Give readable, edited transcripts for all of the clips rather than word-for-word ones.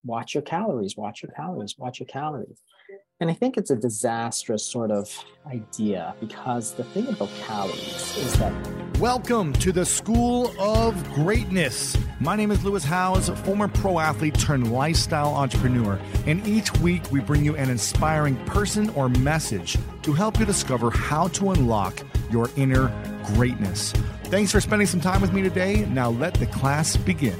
watch your calories, watch your calories, watch your calories. And I think it's a disastrous sort of idea because the thing about calories is that. Welcome to the School of Greatness. My name is Lewis Howes, former pro athlete turned lifestyle entrepreneur. And each week we bring you an inspiring person or message to help you discover how to unlock your inner greatness. Thanks for spending some time with me today. Now let the class begin.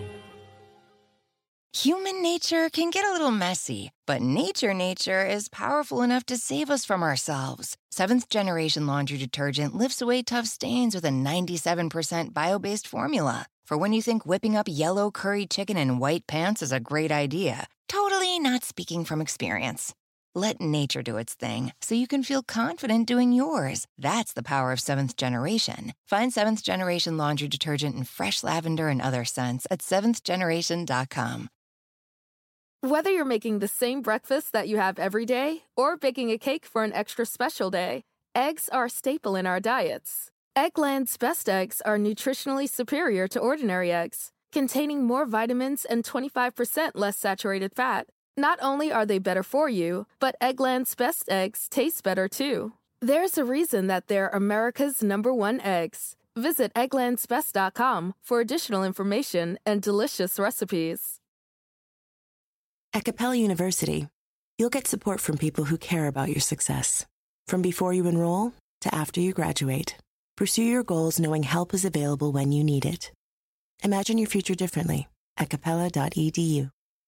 Human nature can get a little messy, but nature is powerful enough to save us from ourselves. Seventh Generation Laundry Detergent lifts away tough stains with a 97% bio-based formula. For when you think whipping up yellow curry chicken in white pants is a great idea. Totally not speaking from experience. Let nature do its thing so you can feel confident doing yours. That's the power of Seventh Generation. Find Seventh Generation Laundry Detergent in fresh lavender and other scents at seventhgeneration.com. Whether you're making the same breakfast that you have every day or baking a cake for an extra special day, eggs are a staple in our diets. Eggland's best eggs are nutritionally superior to ordinary eggs, containing more vitamins and 25% less saturated fat. Not only are they better for you, but Eggland's best eggs taste better too. There's a reason that they're America's #1 eggs. Visit egglandsbest.com for additional information and delicious recipes. At Capella University, you'll get support from people who care about your success. From before you enroll to after you graduate, pursue your goals knowing help is available when you need it. Imagine your future differently at capella.edu.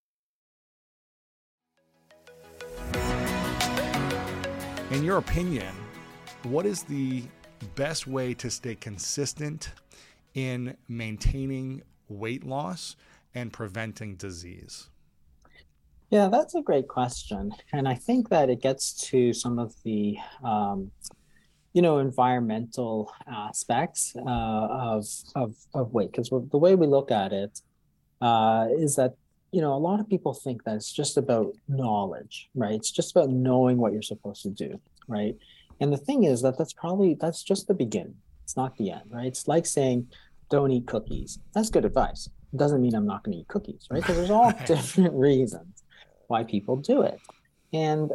In your opinion, what is the best way to stay consistent in maintaining weight loss and preventing disease? Yeah, that's a great question. And I think that it gets to some of the, environmental aspects of weight. Because the way we look at it is that, a lot of people think that it's just about knowledge, right? It's just about knowing what you're supposed to do, right? And the thing is that that's just the beginning. It's not the end, right? It's like saying, don't eat cookies. That's good advice. It doesn't mean I'm not going to eat cookies, right? Because there's all different reasons why people do it. And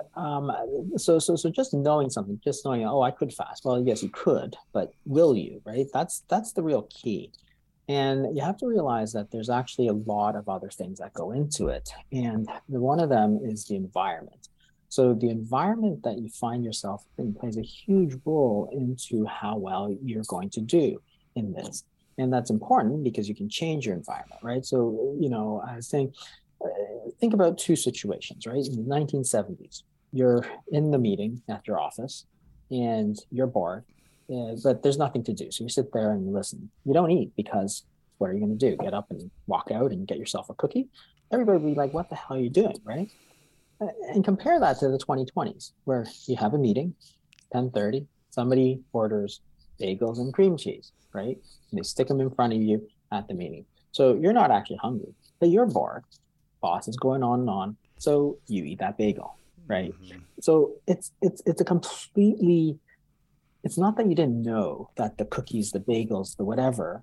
so just knowing something, just knowing, I could fast. Well, yes, you could, but will you, right? That's the real key. And you have to realize that there's actually a lot of other things that go into it. And one of them is the environment. So the environment that you find yourself in plays a huge role into how well you're going to do in this. And that's important because you can change your environment, right? So, I was saying, think about two situations, right? In the 1970s, you're in the meeting at your office and you're bored, but there's nothing to do. So you sit there and you listen. You don't eat because what are you going to do? Get up and walk out and get yourself a cookie? Everybody would be like, what the hell are you doing, right? And compare that to the 2020s where you have a meeting, 10:30, somebody orders bagels and cream cheese, right? And they stick them in front of you at the meeting. So you're not actually hungry, but you're bored. Boss is going on and on, so you eat that bagel, right? Mm-hmm. So it's a completely, it's not that you didn't know that the cookies, the bagels, the whatever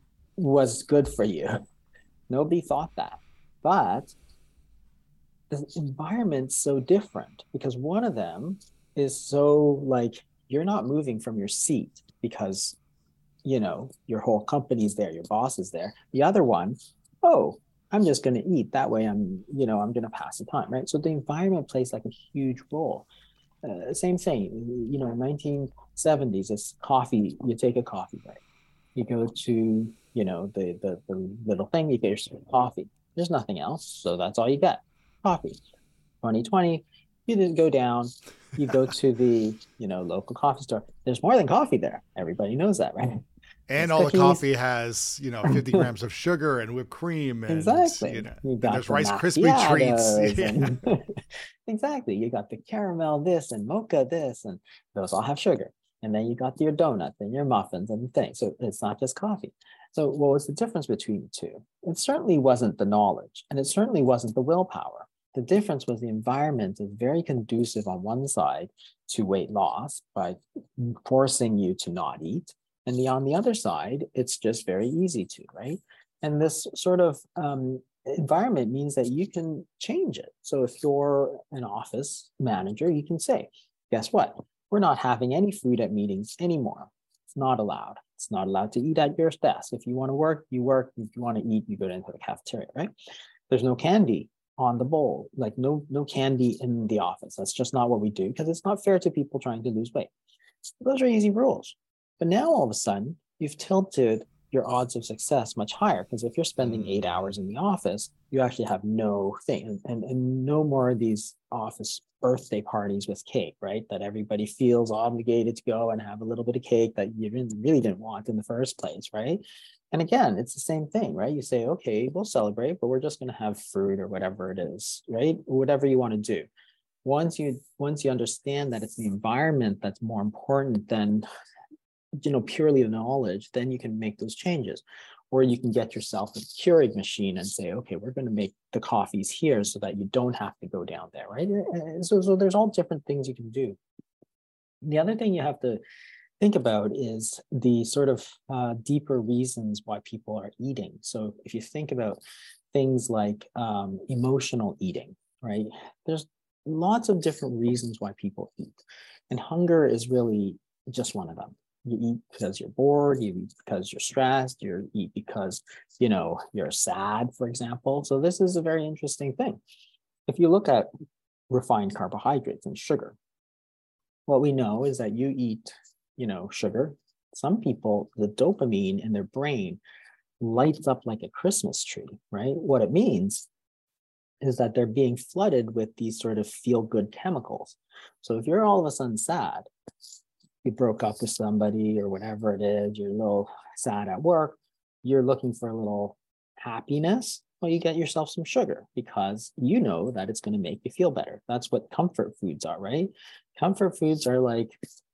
was good for you. Nobody thought that, but the environment's so different because one of them is so like you're not moving from your seat because your whole company's there, your boss is there. The other one, I'm just going to eat. That way I'm going to pass the time, right? So the environment plays like a huge role. Same thing, 1970s, it's coffee. You take a coffee break. You go to, the little thing, you get yourself coffee. There's nothing else. So that's all you get, coffee. 2020, you didn't go down. You go to the, local coffee store. There's more than coffee there. Everybody knows that, right? And all cookies. The coffee has, 50 grams of sugar and whipped cream. And, exactly. And there's Rice Krispie treats. And, exactly. You got the caramel this and mocha this, and those all have sugar. And then you got your donuts and your muffins and things. So it's not just coffee. So what was the difference between the two? It certainly wasn't the knowledge, and it certainly wasn't the willpower. The difference was the environment is very conducive on one side to weight loss by forcing you to not eat. And on the other side, it's just very easy to, right? And this sort of environment means that you can change it. So if you're an office manager, you can say, guess what? We're not having any food at meetings anymore. It's not allowed. It's not allowed to eat at your desk. If you want to work, you work. If you want to eat, you go into the cafeteria, right? There's no candy on the bowl, like no candy in the office. That's just not what we do because it's not fair to people trying to lose weight. Those are easy rules. But now all of a sudden, you've tilted your odds of success much higher because if you're spending 8 hours in the office, you actually have no thing and no more of these office birthday parties with cake, right? That everybody feels obligated to go and have a little bit of cake that you really didn't want in the first place, right? And again, it's the same thing, right? You say, okay, we'll celebrate, but we're just going to have fruit or whatever it is, right? Whatever you want to do. Once you understand that it's the environment that's more important than purely the knowledge, then you can make those changes. Or you can get yourself a Keurig machine and say, okay, we're going to make the coffees here so that you don't have to go down there, right? So there's all different things you can do. The other thing you have to think about is the sort of deeper reasons why people are eating. So if you think about things like emotional eating, right? There's lots of different reasons why people eat. And hunger is really just one of them. You eat because you're bored, you eat because you're stressed, you eat because, you're sad, for example. So this is a very interesting thing. If you look at refined carbohydrates and sugar, what we know is that you eat, sugar. Some people, the dopamine in their brain lights up like a Christmas tree, right? What it means is that they're being flooded with these sort of feel-good chemicals. So if you're all of a sudden sad, you broke up with somebody or whatever it is, you're a little sad at work, you're looking for a little happiness, well, you get yourself some sugar because you know that it's going to make you feel better. That's what comfort foods are, right? Comfort foods are like,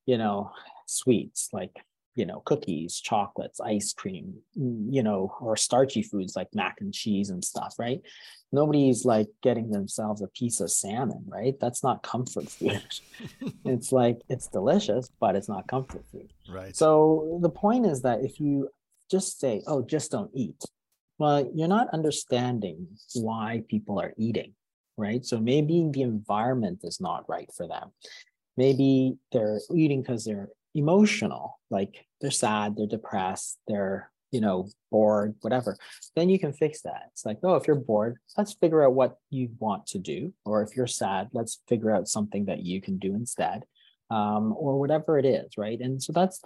sweets, like, cookies, chocolates, ice cream, or starchy foods like mac and cheese and stuff, right? Nobody's like getting themselves a piece of salmon, right? That's not comfort food. It's like, it's delicious, but it's not comfort food. Right. So the point is that if you just say, oh, just don't eat, well, you're not understanding why people are eating, right? So maybe the environment is not right for them. Maybe they're eating because they're emotional, like they're sad, they're depressed, they're, bored, whatever. Then you can fix that. It's like, oh, if you're bored, let's figure out what you want to do. Or if you're sad, let's figure out something that you can do instead, or whatever it is, right? And so that's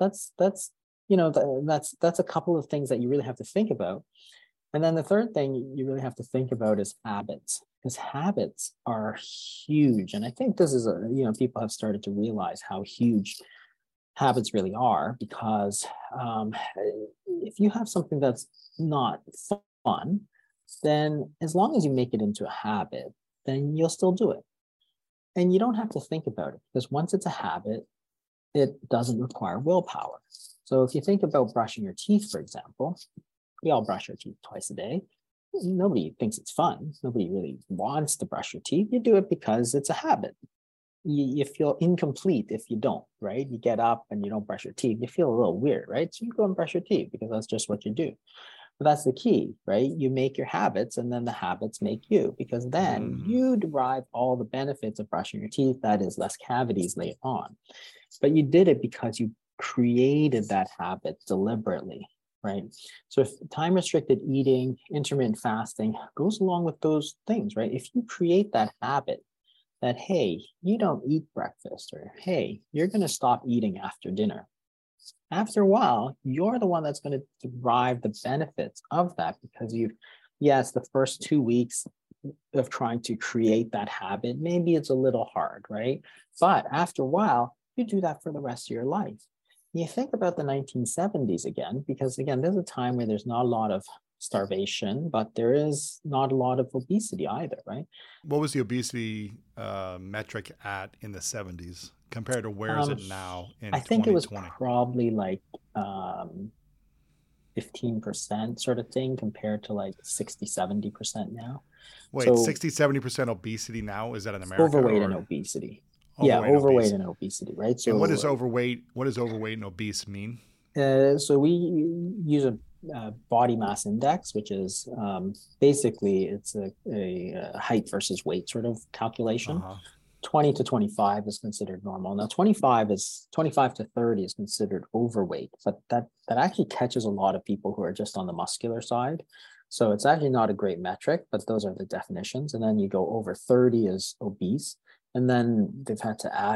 a couple of things that you really have to think about. And then the third thing you really have to think about is habits, because habits are huge. And I think this is people have started to realize how huge habits really are, because if you have something that's not fun, then as long as you make it into a habit, then you'll still do it. And you don't have to think about it, because once it's a habit, it doesn't require willpower. So if you think about brushing your teeth, for example, we all brush our teeth twice a day. Nobody thinks it's fun. Nobody really wants to brush your teeth. You do it because it's a habit. You feel incomplete if you don't, right? You get up and you don't brush your teeth. You feel a little weird, right? So you go and brush your teeth because that's just what you do. But that's the key, right? You make your habits and then the habits make you, because then you derive all the benefits of brushing your teeth. That is less cavities later on. But you did it because you created that habit deliberately, right? So if time-restricted eating, intermittent fasting goes along with those things, right? If you create that habit that, hey, you don't eat breakfast, or hey, you're going to stop eating after dinner. After a while, you're the one that's going to derive the benefits of that, because it's the first 2 weeks of trying to create that habit. Maybe it's a little hard, right? But after a while, you do that for the rest of your life. You think about the 1970s again, because again, there's a time where there's not a lot of starvation, but there is not a lot of obesity either, right? What was the obesity metric at in the 70s compared to where is it now in 2020? I think it was probably like 15% sort of thing compared to like 60-70% now. Wait, so 60-70% obesity now? Is that in America? Overweight and obesity. Overweight and obesity, right? So, and what does overweight and obese mean? So we use a body mass index, which is basically it's a height versus weight sort of calculation. Uh-huh. 20 to 25 is considered normal. Now 25 to 30 is considered overweight, but that actually catches a lot of people who are just on the muscular side. So it's actually not a great metric, but those are the definitions. And then you go over 30 is obese. And then they've had to add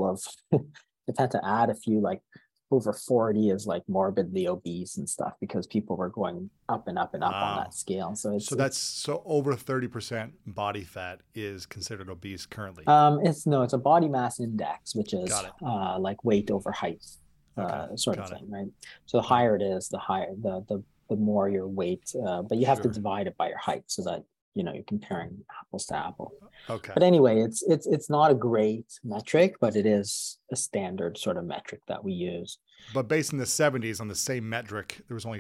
a few, like over 40 is like morbidly obese and stuff, because people were going up and up and up on that scale. So so over 30% body fat is considered obese currently. It's a body mass index, which is like weight over height sort of thing, right? So the higher it is, the higher the more your weight, but you have to divide it by your height so that you're comparing apples to apple. Okay. But anyway, it's not a great metric, but it is a standard sort of metric that we use. But based in the 70s on the same metric, there was only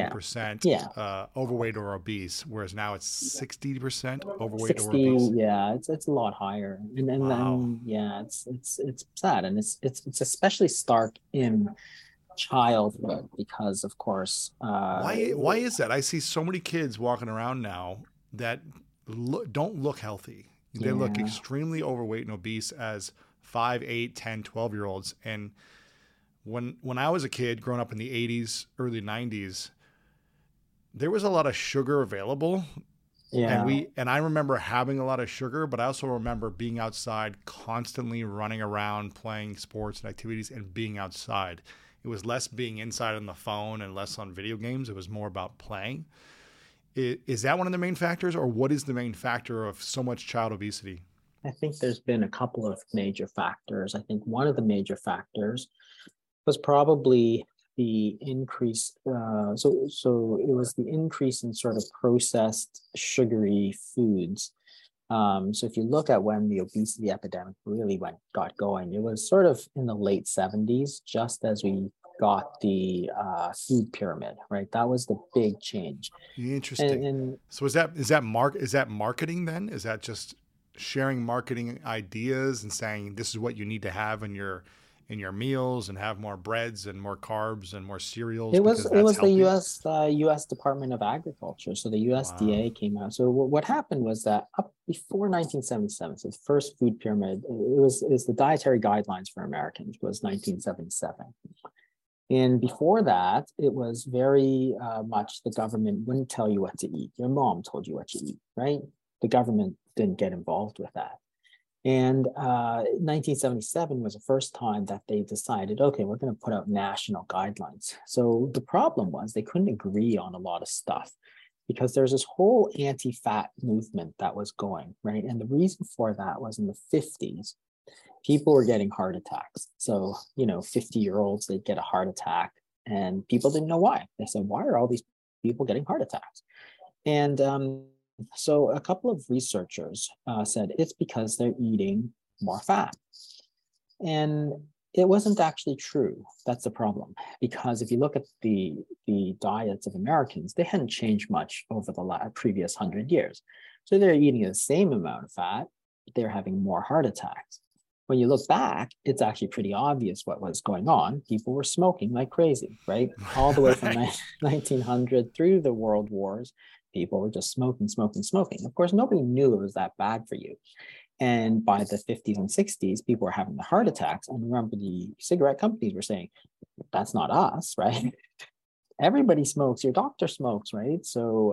15% overweight or obese, whereas now it's 60% overweight 60, or obese. Yeah, it's a lot higher. And then it's sad, and it's especially stark in childhood because, of course, why is that? I see so many kids walking around now that don't look healthy. They look extremely overweight and obese as 5, 8, 10, 12-year-olds. And when I was a kid growing up in the 80s, early 90s, there was a lot of sugar available. Yeah. And I remember having a lot of sugar, but I also remember being outside, constantly running around, playing sports and activities and being outside. It was less being inside on the phone and less on video games. It was more about playing. Is that one of the main factors, or what is the main factor of so much child obesity? I think there's been a couple of major factors. I think one of the major factors was probably the increase. So it was the increase in sort of processed sugary foods. So if you look at when the obesity epidemic really got going, it was sort of in the late 70s, just as we got the food pyramid, right? That was the big change. Interesting. And so is that marketing then? Is that just sharing marketing ideas and saying this is what you need to have in your meals, and have more breads and more carbs and more cereals? It was the U.S. Department of Agriculture, so the USDA came out. So what happened was that up before 1977, so the first food pyramid, is the Dietary Guidelines for Americans was 1977. And before that, it was very much the government wouldn't tell you what to eat. Your mom told you what to eat, right? The government didn't get involved with that. And 1977 was the first time that they decided, okay, we're going to put out national guidelines. So the problem was they couldn't agree on a lot of stuff because there's this whole anti-fat movement that was going, right? And the reason for that was in the 50s, people were getting heart attacks. So, 50-year-olds, they'd get a heart attack and people didn't know why. They said, why are all these people getting heart attacks? And so a couple of researchers said it's because they're eating more fat. And it wasn't actually true. That's the problem. Because if you look at the diets of Americans, they hadn't changed much over the previous 100 years. So they're eating the same amount of fat, but they're having more heart attacks. When you look back, it's actually pretty obvious what was going on. People were smoking like crazy, right? All the way from 1900 through the world wars, people were just smoking. Of course, nobody knew it was that bad for you. And by the 50s and 60s, people were having the heart attacks. And remember, the cigarette companies were saying, that's not us, right? Everybody smokes, your doctor smokes, right? So,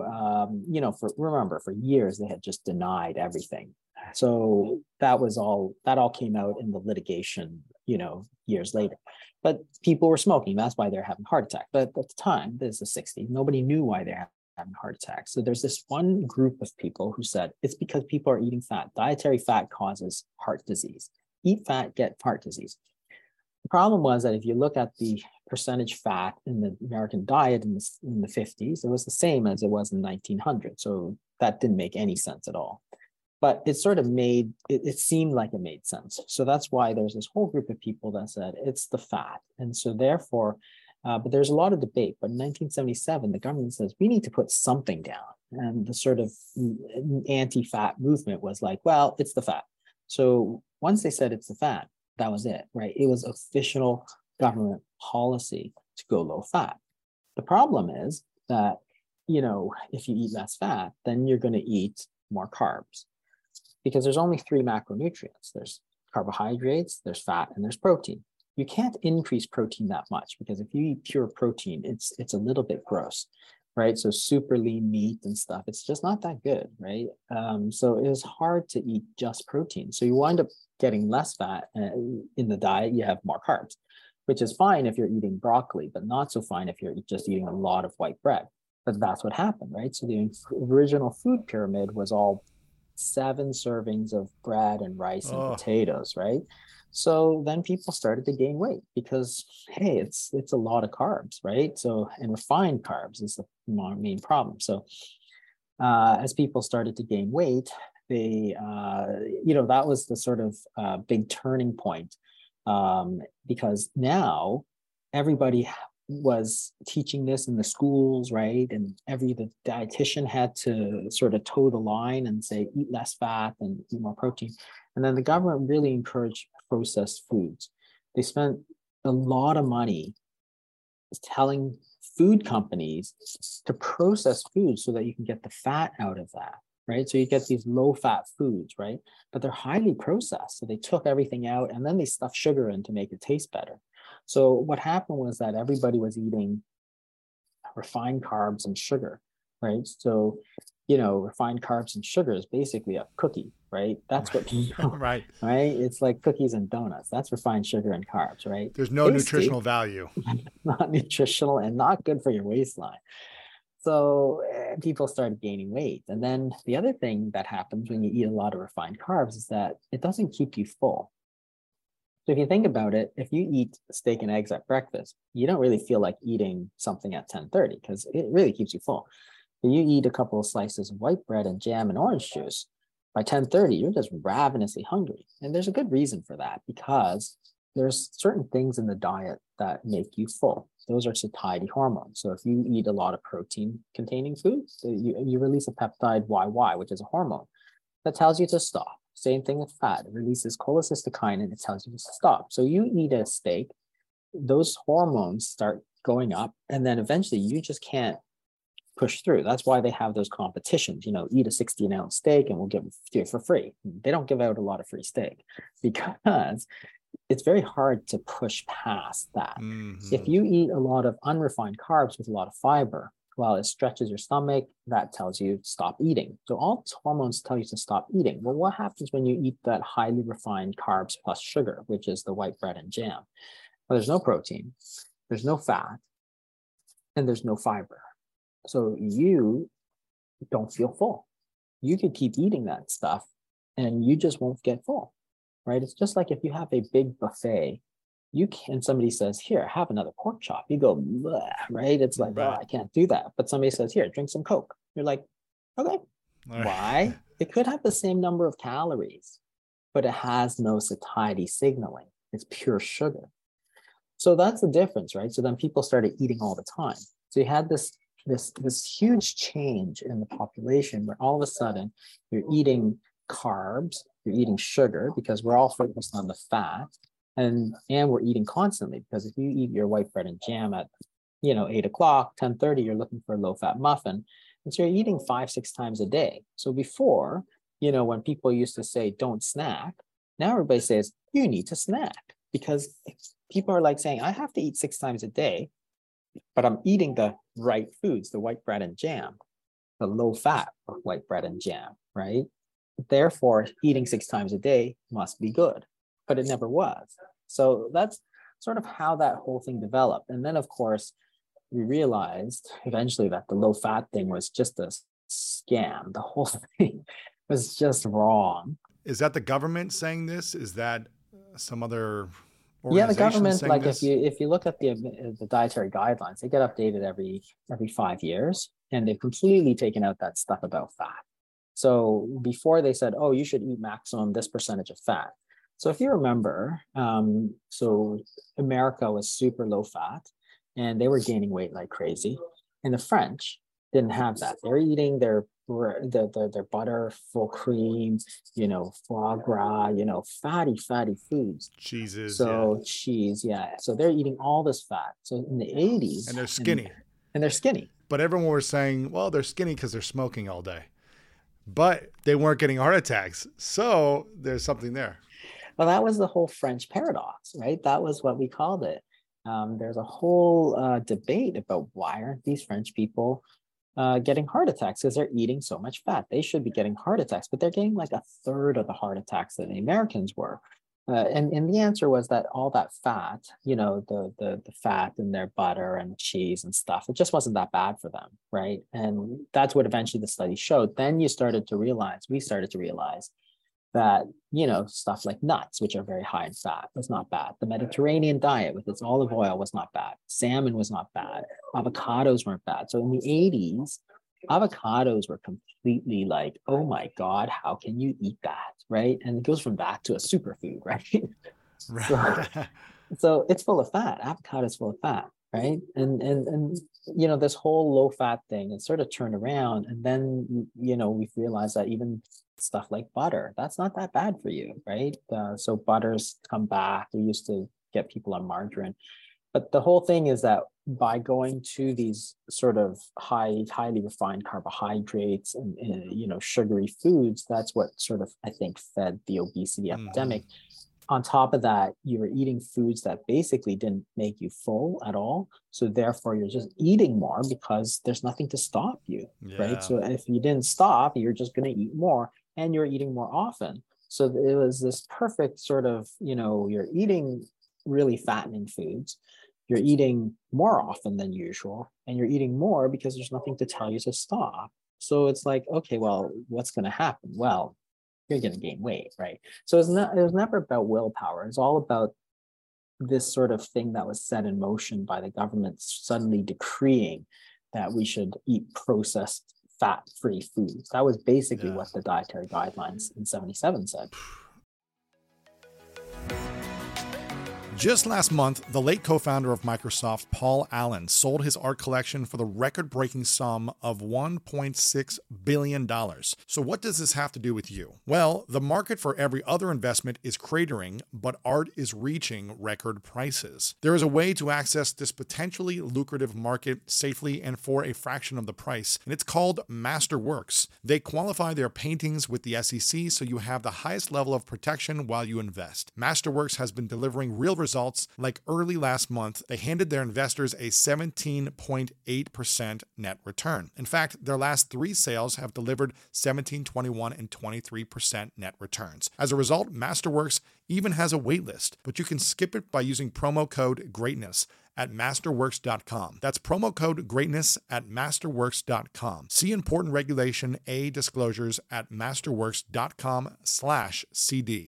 for years, they had just denied everything. So that all came out in the litigation, years later. But people were smoking. That's why they're having heart attack. But at the time, this is the 60s, nobody knew why they're having heart attacks. So there's this one group of people who said it's because people are eating fat. Dietary fat causes heart disease. Eat fat, get heart disease. The problem was that if you look at the percentage fat in the American diet in the 50s, it was the same as it was in 1900. So that didn't make any sense at all. But it sort of it seemed like it made sense. So that's why there's this whole group of people that said it's the fat. And so therefore, but there's a lot of debate. But in 1977, the government says we need to put something down. And the sort of anti-fat movement was like, well, it's the fat. So once they said it's the fat, that was it, right? It was official government policy to go low fat. The problem is that, if you eat less fat, then you're going to eat more carbs, because there's only three macronutrients. There's carbohydrates, there's fat, and there's protein. You can't increase protein that much, because if you eat pure protein, it's a little bit gross, right? So super lean meat and stuff, it's just not that good, right? So it is hard to eat just protein. So you wind up getting less fat in the diet. You have more carbs, which is fine if you're eating broccoli, but not so fine if you're just eating a lot of white bread. But that's what happened, right? So the original food pyramid was all 7 servings of bread and rice and potatoes, right? So then people started to gain weight because, hey, it's a lot of carbs, right? So, and refined carbs is the main problem. So as people started to gain weight, they, that was the sort of big turning point, because now everybody was teaching this in the schools, right? And the dietitian had to sort of toe the line and say, eat less fat and eat more protein. And then the government really encouraged processed foods. They spent a lot of money telling food companies to process food so that you can get the fat out of that, right? So you get these low fat foods, right? But they're highly processed. So they took everything out and then they stuffed sugar in to make it taste better. So what happened was that everybody was eating refined carbs and sugar, right? So, refined carbs and sugar is basically a cookie, right? That's what people, right? It's like cookies and donuts. That's refined sugar and carbs, right? There's no nutritional value. Not nutritional and not good for your waistline. So people started gaining weight. And then the other thing that happens when you eat a lot of refined carbs is that it doesn't keep you full. So if you think about it, if you eat steak and eggs at breakfast, you don't really feel like eating something at 10:30 because it really keeps you full. But you eat a couple of slices of white bread and jam and orange juice, by 10:30, you're just ravenously hungry. And there's a good reason for that, because there's certain things in the diet that make you full. Those are satiety hormones. So if you eat a lot of protein-containing foods, you release a peptide YY, which is a hormone that tells you to stop. Same thing with fat. It releases cholecystokinin and it tells you to stop. So you eat a steak, those hormones start going up, and then eventually you just can't push through. That's why they have those competitions, eat a 16-ounce steak and we'll give it for free. They don't give out a lot of free steak because it's very hard to push past that. Mm-hmm. If you eat a lot of unrefined carbs with a lot of fiber, well, it stretches your stomach. That tells you stop eating. So all hormones tell you to stop eating. Well, what happens when you eat that highly refined carbs plus sugar, which is the white bread and jam? Well, there's no protein, there's no fat, and there's no fiber. So you don't feel full. You could keep eating that stuff and you just won't get full, right? It's just like if you have a big buffet, somebody says, here, have another pork chop. You go, right? It's like, right. Oh, I can't do that. But somebody says, here, drink some Coke. You're like, okay. Right. Why? It could have the same number of calories, but it has no satiety signaling. It's pure sugar. So that's the difference, right? So then people started eating all the time. So you had this huge change in the population where all of a sudden you're eating carbs, you're eating sugar because we're all focused on the fat, and we're eating constantly, because if you eat your white bread and jam at 8 o'clock, 10:30, you're looking for a low-fat muffin, and so you're eating 5-6 times a day. So before, when people used to say don't snack, now everybody says you need to snack, because people are like saying I have to eat 6 times a day, but I'm eating the right foods, the white bread and jam, the low fat white bread and jam, right? Therefore, eating 6 times a day must be good, but it never was. So that's sort of how that whole thing developed. And then, of course, we realized eventually that the low fat thing was just a scam. The whole thing was just wrong. Is that the government saying this? Is that some other Yeah, the government, like this? if you look at the dietary guidelines, they get updated every 5 years, and they've completely taken out that stuff about fat. So before they said, oh, you should eat maximum this percentage of fat. So if you remember, so America was super low fat and they were gaining weight like crazy. And the French didn't have that. They're eating their butter, full cream, foie gras, fatty foods. Cheeses. So cheese, yeah. So they're eating all this fat. So in the 80s. And they're skinny. And they're skinny. But everyone was saying, well, they're skinny because they're smoking all day. But they weren't getting heart attacks. So there's something there. Well, that was the whole French paradox, right? That was what we called it. There's a whole debate about why aren't these French people getting heart attacks, because they're eating so much fat. They should be getting heart attacks, but they're getting like a third of the heart attacks that the Americans were. And the answer was that all that fat, the fat in their butter and cheese and stuff, it just wasn't that bad for them, right? And that's what eventually the study showed. Then we started to realize that, stuff like nuts, which are very high in fat, was not bad. The Mediterranean diet with its olive oil was not bad. Salmon was not bad. Avocados weren't bad. So in the 80s, avocados were completely like, oh my God, how can you eat that, right? And it goes from that to a superfood, right? Right. So it's full of fat. Avocado is full of fat, right? And this whole low fat thing, it sort of turned around. And then, we've realized that even stuff like butter, that's not that bad for you, right? So butters come back. We used to get people on margarine. But the whole thing is that by going to these sort of highly refined carbohydrates and sugary foods, that's what sort of, I think, fed the obesity epidemic. On top of that, you were eating foods that basically didn't make you full at all. So therefore, you're just eating more because there's nothing to stop you, right? So if you didn't stop, you're just going to eat more, and you're eating more often. So it was this perfect sort of, you're eating really fattening foods. You're eating more often than usual, and you're eating more because there's nothing to tell you to stop. So it's like, okay, well, what's going to happen? Well, you're going to gain weight, right? So it was never about willpower. It's all about this sort of thing that was set in motion by the government suddenly decreeing that we should eat processed fat-free foods. That was basically what the dietary guidelines in 1977 said. Just last month, the late co-founder of Microsoft, Paul Allen, sold his art collection for the record-breaking sum of $1.6 billion. So what does this have to do with you? Well, the market for every other investment is cratering, but art is reaching record prices. There is a way to access this potentially lucrative market safely and for a fraction of the price, and it's called Masterworks. They qualify their paintings with the SEC, so you have the highest level of protection while you invest. Masterworks has been delivering real results. Like early last month, they handed their investors a 17.8% net return. In fact, their last 3 sales have delivered 17, 21, and 23% net returns. As a result, Masterworks even has a waitlist, but you can skip it by using promo code GREATNESS at masterworks.com. That's promo code GREATNESS at masterworks.com. See important Regulation A disclosures at masterworks.com/CD.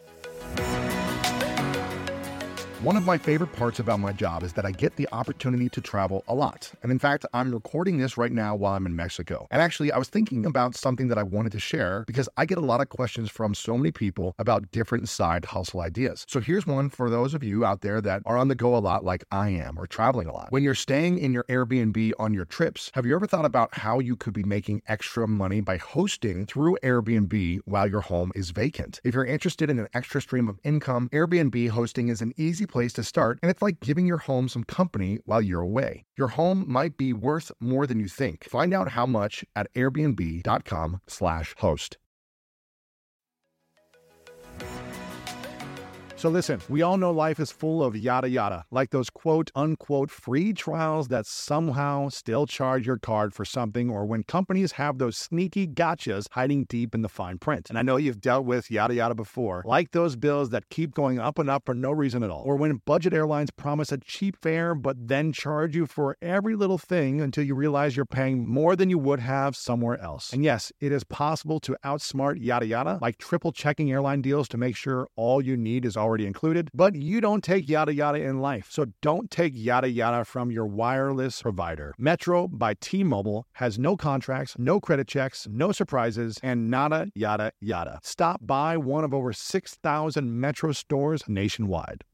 One of my favorite parts about my job is that I get the opportunity to travel a lot. And in fact, I'm recording this right now while I'm in Mexico. And actually, I was thinking about something that I wanted to share because I get a lot of questions from so many people about different side hustle ideas. So here's one for those of you out there that are on the go a lot like I am, or traveling a lot. When you're staying in your Airbnb on your trips, have you ever thought about how you could be making extra money by hosting through Airbnb while your home is vacant? If you're interested in an extra stream of income, Airbnb hosting is an easy place to start, and it's like giving your home some company while you're away. Your home might be worth more than you think. Find out how much at airbnb.com/host. So listen, we all know life is full of yada yada, like those quote unquote free trials that somehow still charge your card for something, or when companies have those sneaky gotchas hiding deep in the fine print. And I know you've dealt with yada yada before, like those bills that keep going up and up for no reason at all, or when budget airlines promise a cheap fare but then charge you for every little thing until you realize you're paying more than you would have somewhere else. And yes, it is possible to outsmart yada yada, like triple checking airline deals to make sure all you need is already included, but you don't take yada yada in life. So don't take yada yada from your wireless provider. Metro by T-Mobile has no contracts, no credit checks, no surprises, and nada yada yada. Stop by one of over 6,000 Metro stores nationwide.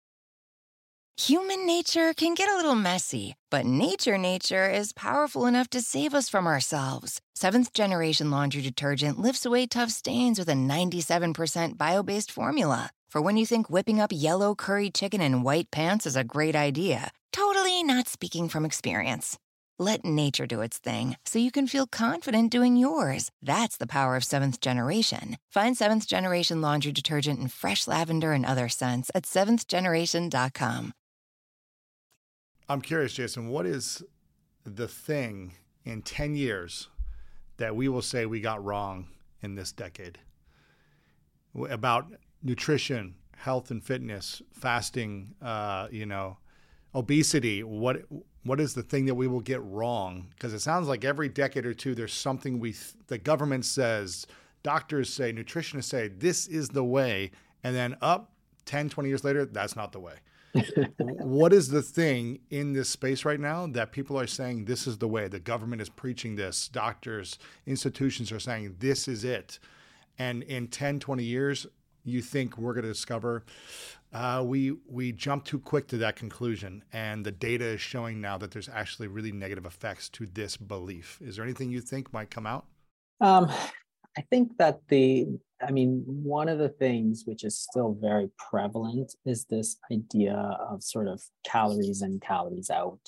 Human nature can get a little messy, but nature is powerful enough to save us from ourselves. Seventh Generation Laundry Detergent lifts away tough stains with a 97% bio-based formula. For when you think whipping up yellow curry chicken in white pants is a great idea. Totally not speaking from experience. Let nature do its thing so you can feel confident doing yours. That's the power of Seventh Generation. Find Seventh Generation laundry detergent in fresh lavender and other scents at seventhgeneration.com. I'm curious, Jason, what is the thing in 10 years that we will say we got wrong in this decade about nutrition, health and fitness, fasting, obesity? What is the thing that we will get wrong? Because it sounds like every decade or two, there's something the government says, doctors say, nutritionists say, this is the way. And then 10, 20 years later, that's not the way. What is the thing in this space right now that people are saying this is the way? The government is preaching this. Doctors, institutions are saying this is it. And in 10, 20 years, you think we're going to discover we jump too quick to that conclusion. And the data is showing now that there's actually really negative effects to this belief. Is there anything you think might come out? I think that one of the things which is still very prevalent is this idea of sort of calories in, calories out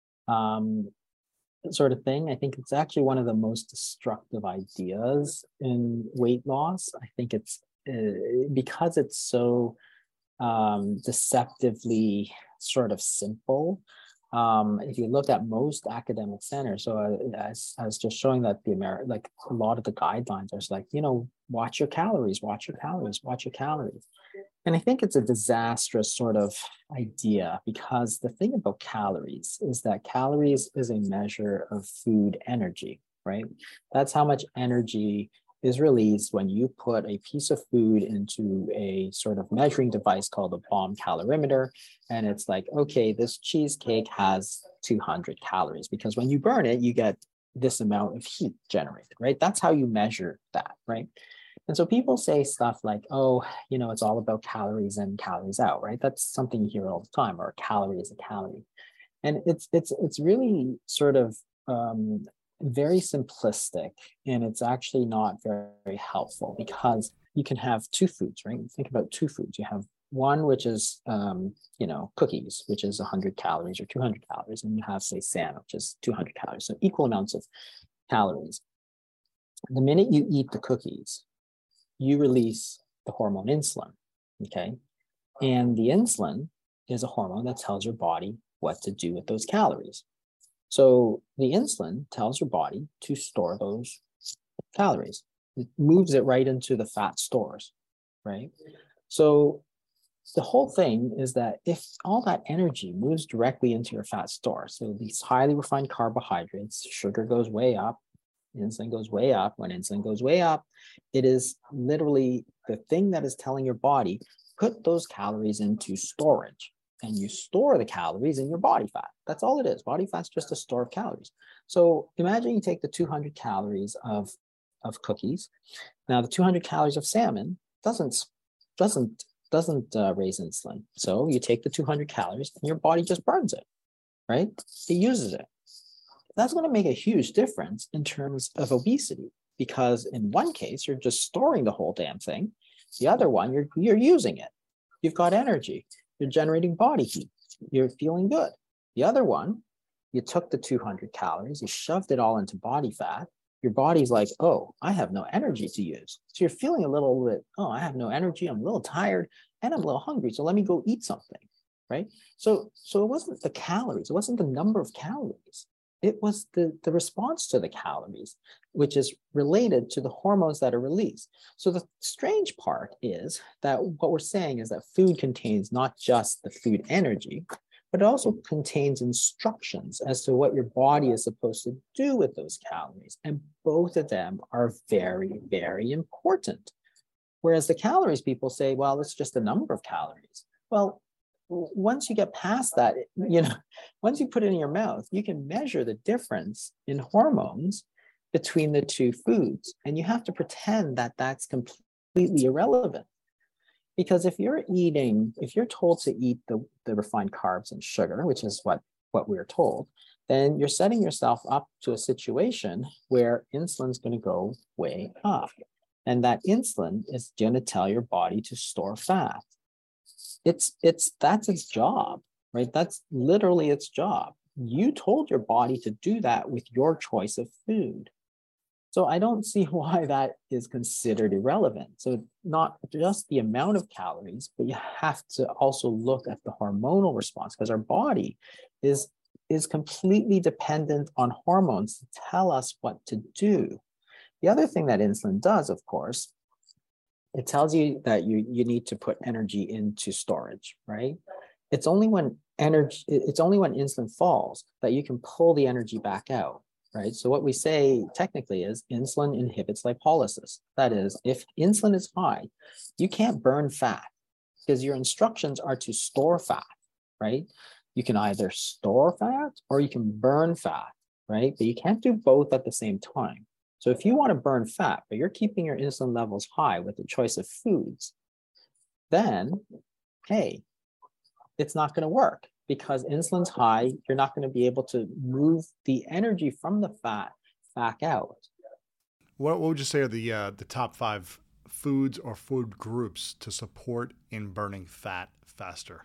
sort of thing. I think it's actually one of the most destructive ideas in weight loss. I think it's because it's so deceptively sort of simple. If you look at most academic centers, so I was just showing that a lot of the guidelines are like, watch your calories, watch your calories, watch your calories. And I think it's a disastrous sort of idea, because the thing about calories is that calories is a measure of food energy, right? That's how much energy is released when you put a piece of food into a sort of measuring device called a bomb calorimeter. And it's like, okay, this cheesecake has 200 calories, because when you burn it, you get this amount of heat generated, right? That's how you measure that, right? And so people say stuff like, oh, it's all about calories in, calories out, right? That's something you hear all the time, or a calorie is a calorie. And it's really sort of very simplistic, and it's actually not very helpful, because you can have two foods, right? Think about two foods. You have one which is cookies, which is 100 calories or 200 calories, and you have, say, salmon, which is 200 calories, so equal amounts of calories. The minute you eat the cookies, you release the hormone insulin, okay? And the insulin is a hormone that tells your body what to do with those calories. So the insulin tells your body to store those calories. It moves it right into the fat stores, right? So the whole thing is that if all that energy moves directly into your fat store, so these highly refined carbohydrates, sugar goes way up, insulin goes way up. When insulin goes way up, it is literally the thing that is telling your body, put those calories into storage. And you store the calories in your body fat. That's all it is. Body fat's just a store of calories. So imagine you take the 200 calories of cookies. Now the 200 calories of salmon doesn't raise insulin. So you take the 200 calories and your body just burns it, right? It uses it. That's going to make a huge difference in terms of obesity, because in one case, you're just storing the whole damn thing. The other one, you're using it. You've got energy. You're generating body heat. You're feeling good. The other one, you took the 200 calories, you shoved it all into body fat. Your body's like, oh, I have no energy to use. So you're feeling a little bit, oh, I have no energy. I'm a little tired and I'm a little hungry. So let me go eat something, right? So it wasn't the calories. It wasn't the number of calories. It was the response to the calories, which is related to the hormones that are released. So the strange part is that what we're saying is that food contains not just the food energy, but it also contains instructions as to what your body is supposed to do with those calories. And both of them are very, very important. Whereas the calories, people say, well, it's just a number of calories. Well, once you get past that, once you put it in your mouth, you can measure the difference in hormones between the two foods. And you have to pretend that that's completely irrelevant. Because if you're told to eat the refined carbs and sugar, which is what we're told, then you're setting yourself up to a situation where insulin's going to go way up. And that insulin is going to tell your body to store fat. That's its job, right? That's literally its job. you told your body to do that with your choice of food. So I don't see why that is considered irrelevant. So not just the amount of calories, but you have to also look at the hormonal response, because our body is completely dependent on hormones to tell us what to do. The other thing that insulin does, of course, it tells you that you need to put energy into storage, right? It's only when insulin falls that you can pull the energy back out, right? So what we say technically is insulin inhibits lipolysis. That is, if insulin is high, you can't burn fat because your instructions are to store fat, right? You can either store fat or you can burn fat, right? But you can't do both at the same time. So if you want to burn fat, but you're keeping your insulin levels high with the choice of foods, then, hey, it's not going to work because insulin's high. You're not going to be able to move the energy from the fat back out. What would you say are the top 5 foods or food groups to support in burning fat faster?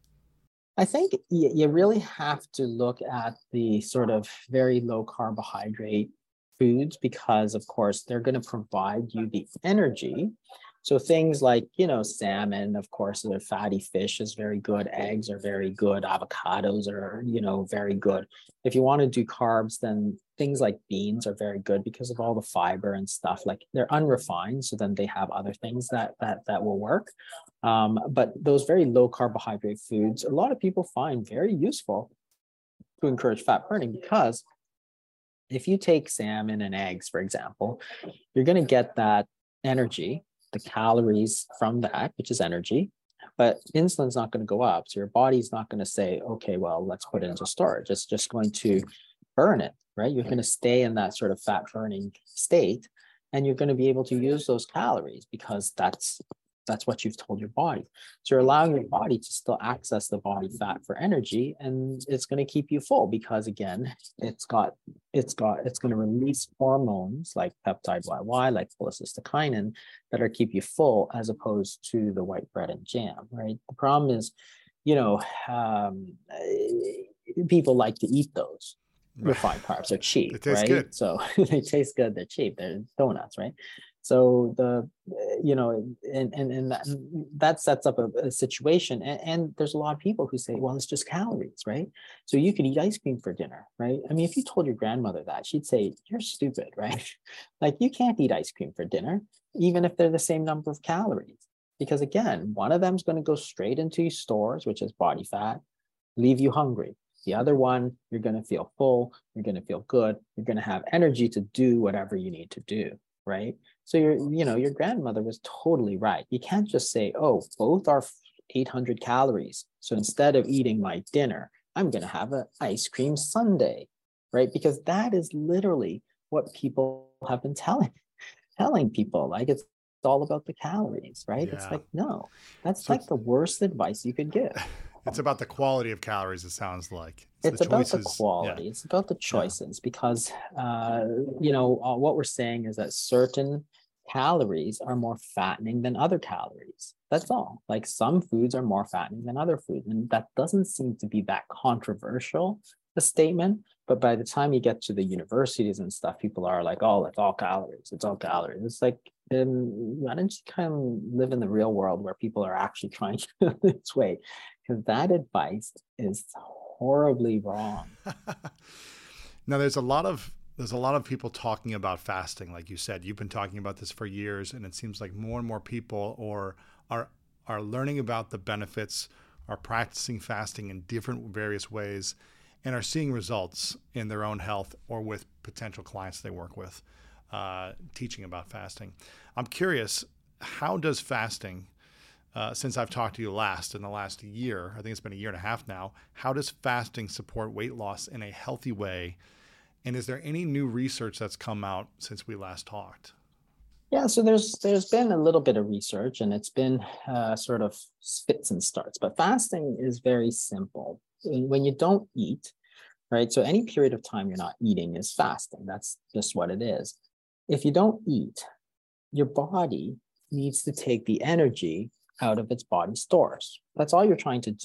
I think you really have to look at the sort of very low carbohydrate foods because, of course, they're going to provide you the energy. So things like, salmon, of course, the fatty fish is very good. Eggs are very good. Avocados are, very good. If you want to do carbs, then things like beans are very good because of all the fiber and stuff. Like they're unrefined, so then they have other things that will work. But those very low carbohydrate foods, a lot of people find very useful to encourage fat burning because if you take salmon and eggs, for example, you're going to get that energy, the calories from that, which is energy, but insulin's not going to go up. So your body's not going to say, okay, well, let's put it into storage. It's just going to burn it, right? You're going to stay in that sort of fat burning state, and you're going to be able to use those calories because that's what you've told your body. So you're allowing your body to still access the body fat for energy, and it's going to keep you full because, again, it's going to release hormones like peptide YY, like cholecystokinin, that are keep you full as opposed to the white bread and jam, right? The problem is, people like to eat those. Refined carbs are cheap, they taste right? Good. So they taste good. They're cheap. They're donuts, right? So and that sets up a situation. And there's a lot of people who say, well, it's just calories, right? So you could eat ice cream for dinner, right? I mean, if you told your grandmother that, she'd say, you're stupid, right? Like you can't eat ice cream for dinner, even if they're the same number of calories. Because again, one of them is going to go straight into your stores, which is body fat, leave you hungry. The other one, you're going to feel full, you're going to feel good, you're going to have energy to do whatever you need to do, right? So your grandmother was totally right. You can't just say, oh, both are 800 calories. So instead of eating my dinner, I'm going to have an ice cream sundae, right? Because that is literally what people have been telling people. Like it's all about the calories, right? Yeah. It's like, no, that's like the worst advice you could give. It's about the quality of calories, it sounds like. It's about the quality. Yeah. It's about the choices because, what we're saying is that certain calories are more fattening than other calories. That's all. Like some foods are more fattening than other foods. And that doesn't seem to be that controversial, a statement. But by the time you get to the universities and stuff, people are like, oh, it's all calories. It's all calories. It's like, why don't you kind of live in the real world where people are actually trying to lose weight? Because that advice is horribly wrong. Now, there's a lot of people talking about fasting. Like you said, you've been talking about this for years, and it seems like more and more people are learning about the benefits, are practicing fasting in different various ways, and are seeing results in their own health or with potential clients they work with, teaching about fasting. I'm curious, how does fasting, since I've talked to you last in the last year, I think it's been a year and a half now, how does fasting support weight loss in a healthy way? And is there any new research that's come out since we last talked? Yeah, so there's been a little bit of research, and it's been sort of fits and starts. But fasting is very simple. When you don't eat, right? So any period of time you're not eating is fasting. That's just what it is. If you don't eat, your body needs to take the energy out of its body stores. That's all you're trying to do,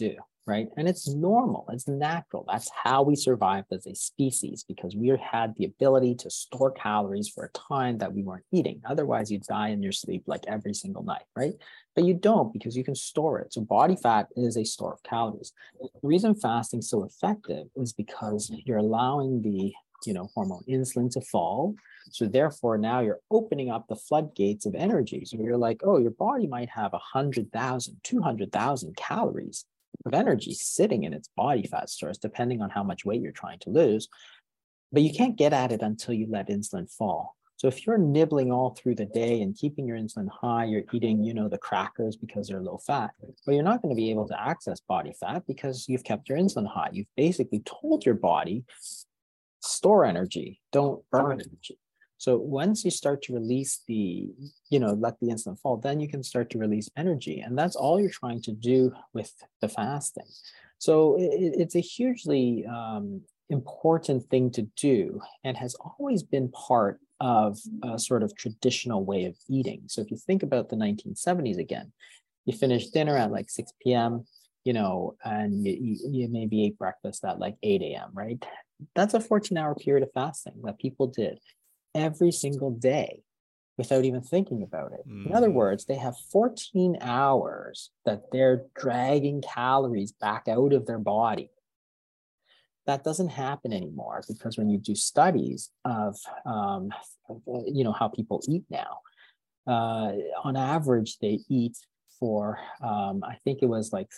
right? And it's normal, it's natural. That's how we survived as a species, because we had the ability to store calories for a time that we weren't eating. Otherwise, you'd die in your sleep like every single night, right? But you don't, because you can store it. So body fat is a store of calories. The reason fasting is so effective is because you're allowing the hormone insulin to fall. So therefore, now you're opening up the floodgates of energy. So you're like, oh, your body might have 100,000, 200,000 calories of energy sitting in its body fat stores, depending on how much weight you're trying to lose. But you can't get at it until you let insulin fall. So if you're nibbling all through the day and keeping your insulin high, you're eating, the crackers because they're low fat, but you're not going to be able to access body fat because you've kept your insulin high. You've basically told your body, store energy, don't burn energy. So once you start to release let the insulin fall, then you can start to release energy. And that's all you're trying to do with the fasting. So it's a hugely important thing to do, and has always been part of a sort of traditional way of eating. So if you think about the 1970s again, you finish dinner at like 6 p.m., and you maybe ate breakfast at like 8 a.m., right? That's a 14-hour period of fasting that people did every single day without even thinking about it. In other words, they have 14 hours that they're dragging calories back out of their body. That doesn't happen anymore, because when you do studies of, how people eat now, on average, they eat for, I think it was like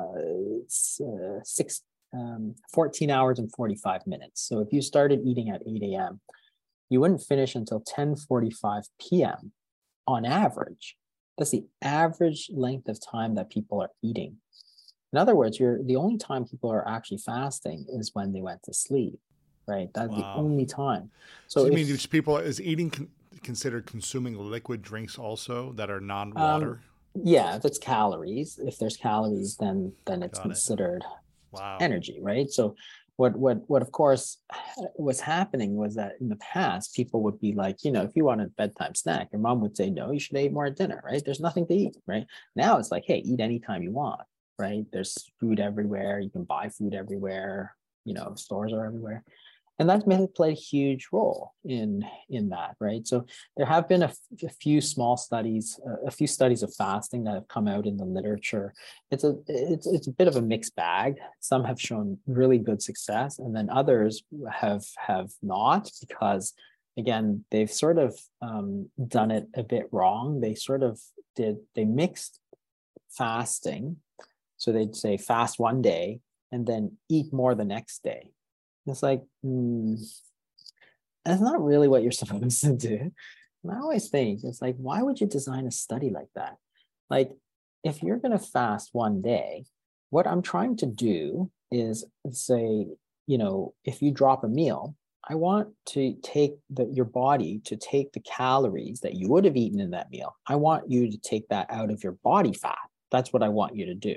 14 hours and 45 minutes. So if you started eating at 8 a.m., you wouldn't finish until 10:45 p.m. on average. That's the average length of time that people are eating. In other words, the only time people are actually fasting is when they went to sleep, right? That's the only time. So you mean people, is eating considered consuming liquid drinks also that are non-water? Yeah, if it's calories, if there's calories, then it's considered energy, right? So what of course was happening was that in the past, people would be like, if you want a bedtime snack, your mom would say, no, you should eat more at dinner, right? There's nothing to eat, right? Now it's like, hey, eat anytime you want, right? There's food everywhere. You can buy food everywhere. Stores are everywhere. And that's played a huge role in that, right? So there have been a few small studies, a few studies of fasting that have come out in the literature. It's a bit of a mixed bag. Some have shown really good success, and then others have not, because again, they've sort of done it a bit wrong. They mixed fasting. So they'd say fast one day and then eat more the next day. It's like, that's not really what you're supposed to do. And I always think, it's like, why would you design a study like that? Like, if you're going to fast one day, what I'm trying to do is say, if you drop a meal, I want to take your body to take the calories that you would have eaten in that meal. I want you to take that out of your body fat. That's what I want you to do.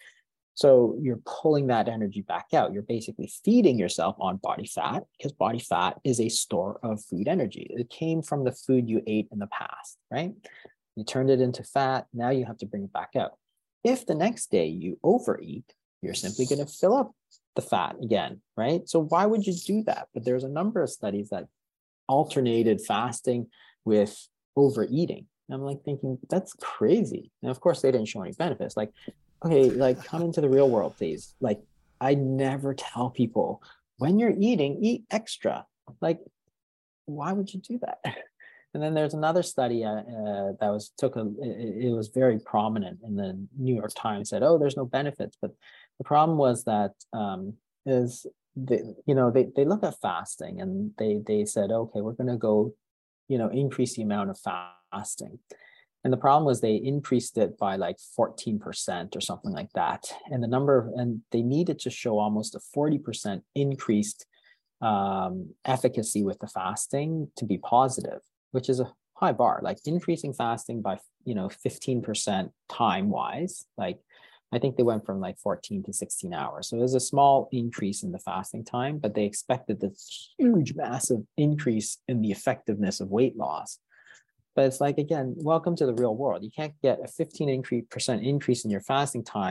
So you're pulling that energy back out. You're basically feeding yourself on body fat, because body fat is a store of food energy. It came from the food you ate in the past, right? You turned it into fat. Now you have to bring it back out. If the next day you overeat, you're simply going to fill up the fat again, right? So why would you do that? But there's a number of studies that alternated fasting with overeating. And I'm like thinking, that's crazy. And of course, they didn't show any benefits. Like, okay, like, come into the real world, please. Like, I never tell people, when you're eating, eat extra. Like, why would you do that? And then there's another study it was very prominent in the New York Times, said, oh, there's no benefits. But the problem was that they look at fasting, and they said, okay, we're going to go, increase the amount of fasting. And the problem was they increased it by like 14% or something like that. And and they needed to show almost a 40% increased efficacy with the fasting to be positive, which is a high bar. Like, increasing fasting by 15% time wise, like, I think they went from like 14 to 16 hours. So there's a small increase in the fasting time, but they expected this huge, massive increase in the effectiveness of weight loss. But it's like, again, welcome to the real world. You can't get a 15% increase in your fasting time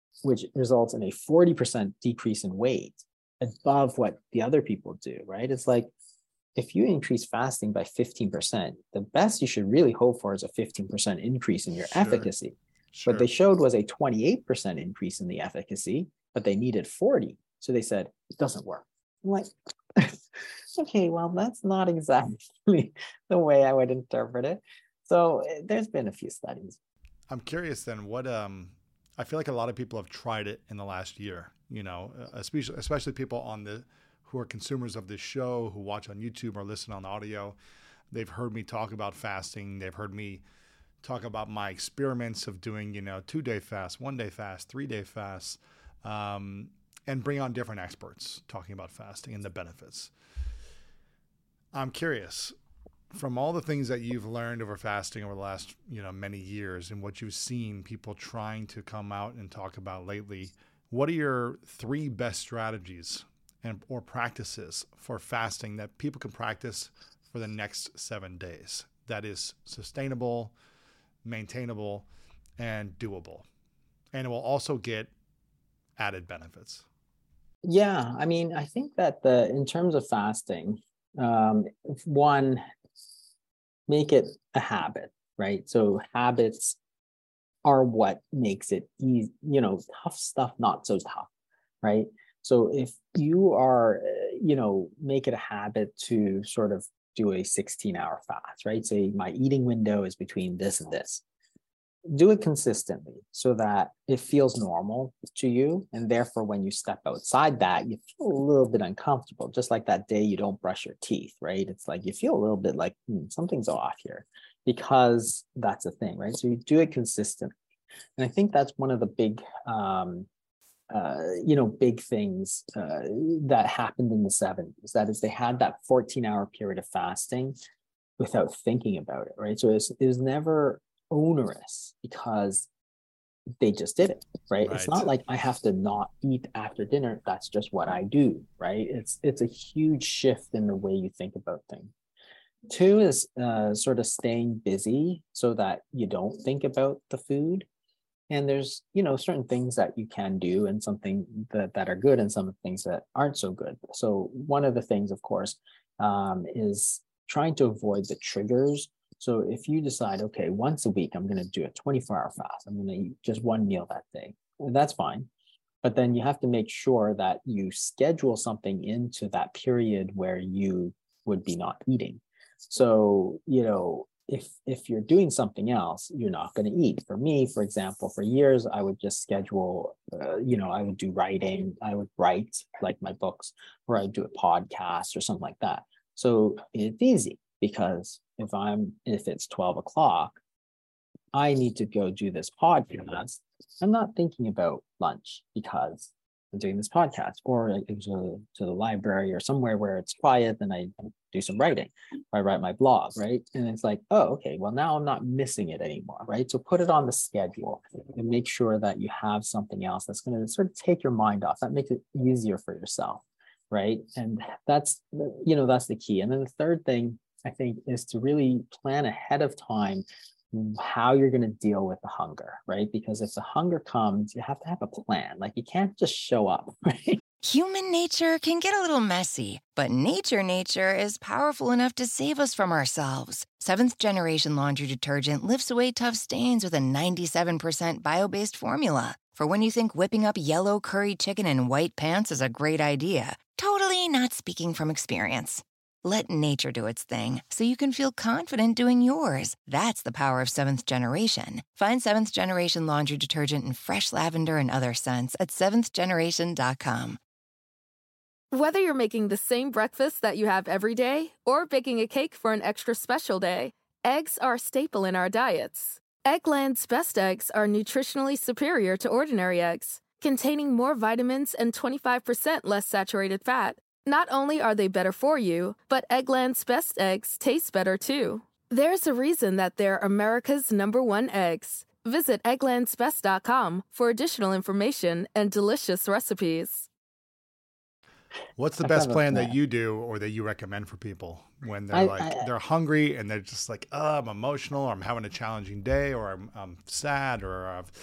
which results in a 40% decrease in weight above what the other people do, right? It's like, if you increase fasting by 15%, the best you should really hope for is a 15% increase in your efficacy. Sure. What they showed was a 28% increase in the efficacy, but they needed 40. So they said, it doesn't work. I'm like, okay, well, that's not exactly the way I would interpret it. So there's been a few studies. I'm curious then, what I feel like a lot of people have tried it in the last year, especially people who are consumers of this show, who watch on YouTube or listen on audio. They've heard me talk about fasting. They've heard me talk about my experiments of doing, 2-day fast, 1-day fast, 3-day fast, and bring on different experts talking about fasting and the benefits. I'm curious, from all the things that you've learned over fasting over the last, many years, and what you've seen people trying to come out and talk about lately, what are your 3 best strategies or practices for fasting that people can practice for the next 7 days that is sustainable, maintainable, and doable? And it will also get added benefits. Yeah, I mean, I think that in terms of fasting, one, make it a habit, right? So habits are what makes it easy, tough stuff, not so tough, right? So if you are, make it a habit to sort of do a 16-hour fast, right? Say my eating window is between this and this. Do it consistently so that it feels normal to you. And therefore, when you step outside that, you feel a little bit uncomfortable, just like that day you don't brush your teeth, right? It's like you feel a little bit like something's off here, because that's the thing, right? So you do it consistently. And I think that's one of the big, big things that happened in the 70s. That is, they had that 14-hour period of fasting without thinking about it, right? So it was never onerous because they just did it, right? It's not like I have to not eat after dinner. That's just what I do, right? It's a huge shift in the way you think about things. 2 is sort of staying busy so that you don't think about the food. And there's, certain things that you can do and something that are good and some things that aren't so good. So one of the things, of course, is trying to avoid the triggers. So if you decide, okay, once a week, I'm going to do a 24-hour fast, I'm going to eat just one meal that day, that's fine. But then you have to make sure that you schedule something into that period where you would be not eating. So, if you're doing something else, you're not going to eat. For me, for example, for years, I would just schedule, I would do writing. I would write like my books, or I'd do a podcast or something like that. So it's easy because if it's 12 o'clock, I need to go do this podcast. I'm not thinking about lunch because I'm doing this podcast, or I go to the library or somewhere where it's quiet, and I do some writing. I write my blog, right? And it's like, oh, okay, well, now I'm not missing it anymore, right? So put it on the schedule and make sure that you have something else that's going to sort of take your mind off. That makes it easier for yourself, right? And that's the key. And then the third thing, I think, is to really plan ahead of time how you're going to deal with the hunger, right? Because if the hunger comes, you have to have a plan. Like, you can't just show up, right? Human nature can get a little messy, but nature is powerful enough to save us from ourselves. Seventh Generation Laundry Detergent lifts away tough stains with a 97% bio-based formula. For when you think whipping up yellow curry chicken in white pants is a great idea. Totally not speaking from experience. Let nature do its thing so you can feel confident doing yours. That's the power of Seventh Generation. Find Seventh Generation Laundry Detergent in fresh lavender and other scents at seventhgeneration.com. Whether you're making the same breakfast that you have every day or baking a cake for an extra special day, eggs are a staple in our diets. Eggland's Best Eggs are nutritionally superior to ordinary eggs, containing more vitamins and 25% less saturated fat. Not only are they better for you, but Eggland's Best Eggs taste better too. There's a reason that they're America's #1 eggs. Visit egglandsbest.com for additional information and delicious recipes. What's the best plan that you do or that you recommend for people when they're they're hungry and they're just like, oh, I'm emotional, or I'm having a challenging day, or I'm sad, or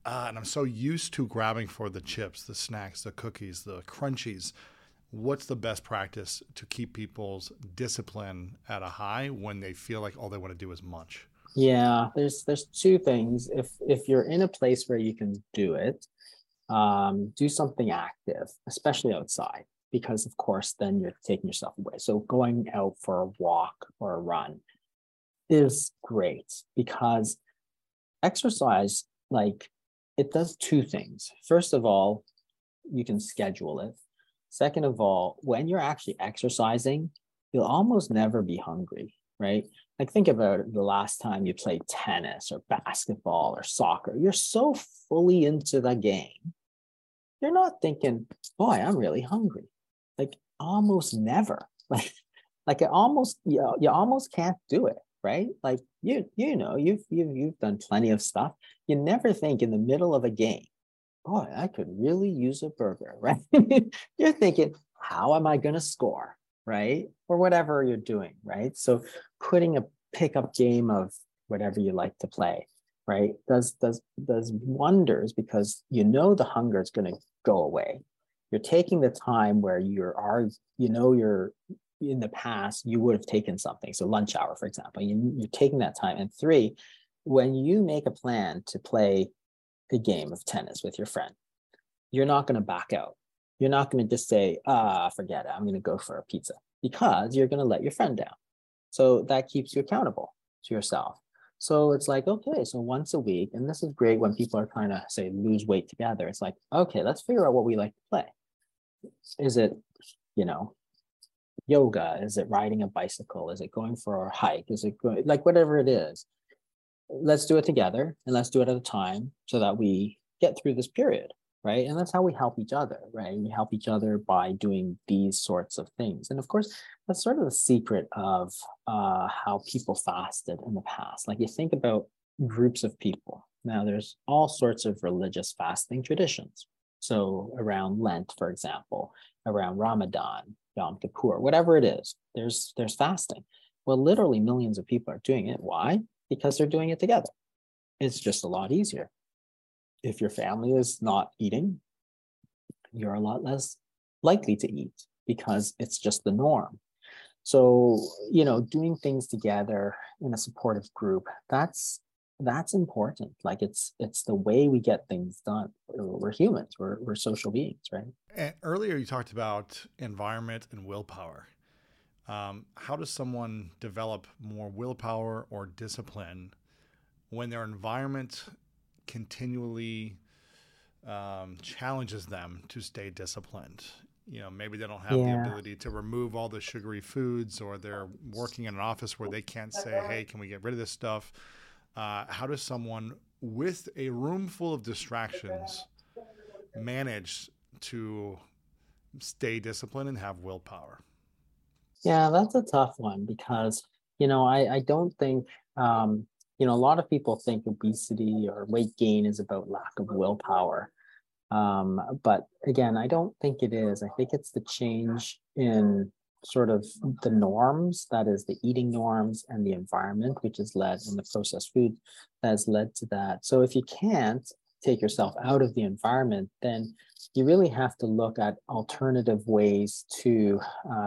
and I'm so used to grabbing for the chips, the snacks, the cookies, the crunchies. What's the best practice to keep people's discipline at a high when they feel like all they want to do is munch? Yeah, there's two things. If you're in a place where you can do it, do something active, especially outside, because of course then you're taking yourself away. So going out for a walk or a run is great because exercise, like, it does two things. First of all, you can schedule it. Second of all, when you're actually exercising, you'll almost never be hungry, right? Like, think about it, the last time you played tennis or basketball or soccer. You're so fully into the game. You're not thinking, boy, I'm really hungry. Like, almost never. Like it almost, you almost can't do it, right? Like, you've done plenty of stuff. You never think in the middle of a game, boy, I could really use a burger, right? You're thinking, how am I going to score, right? Or whatever you're doing, right? So putting a pickup game of whatever you like to play, right, does wonders, because the hunger is going to go away. You're taking the time where you're in the past, you would have taken something. So lunch hour, for example, you're taking that time. And three, when you make a plan to play a game of tennis with your friend, you're not going to back out. You're not going to just say, forget it, I'm going to go for a pizza, because you're going to let your friend down. So that keeps you accountable to yourself. So it's like, okay, so once a week, and this is great when people are trying to, say, lose weight together. It's like, okay, let's figure out what we like to play. Is it, yoga? Is it riding a bicycle? Is it going for a hike? Is it going, like, whatever it is, let's do it together, and let's do it at a time so that we get through this period, right? And that's how we help each other, right? We help each other by doing these sorts of things. And of course, that's sort of the secret of how people fasted in the past. Like, you think about groups of people. Now, there's all sorts of religious fasting traditions. So around Lent, for example, around Ramadan, Yom Kippur, whatever it is, there's fasting. Well, literally millions of people are doing it. Why? Because they're doing it together. It's just a lot easier. If your family is not eating, you're a lot less likely to eat because it's just the norm. So, doing things together in a supportive group, that's important. Like, it's the way we get things done. We're humans, we're social beings, right? And earlier you talked about environment and willpower. How does someone develop more willpower or discipline when their environment continually challenges them to stay disciplined? Maybe they don't have the ability to remove all the sugary foods, or they're working in an office where they can't say, hey, can we get rid of this stuff? How does someone with a room full of distractions manage to stay disciplined and have willpower? Yeah, that's a tough one because, I don't think, a lot of people think obesity or weight gain is about lack of willpower. But again, I don't think it is. I think it's the change in sort of the norms, that is the eating norms, and the environment, which has led, in the processed food, that has led to that. So if you can't take yourself out of the environment, then you really have to look at alternative ways to,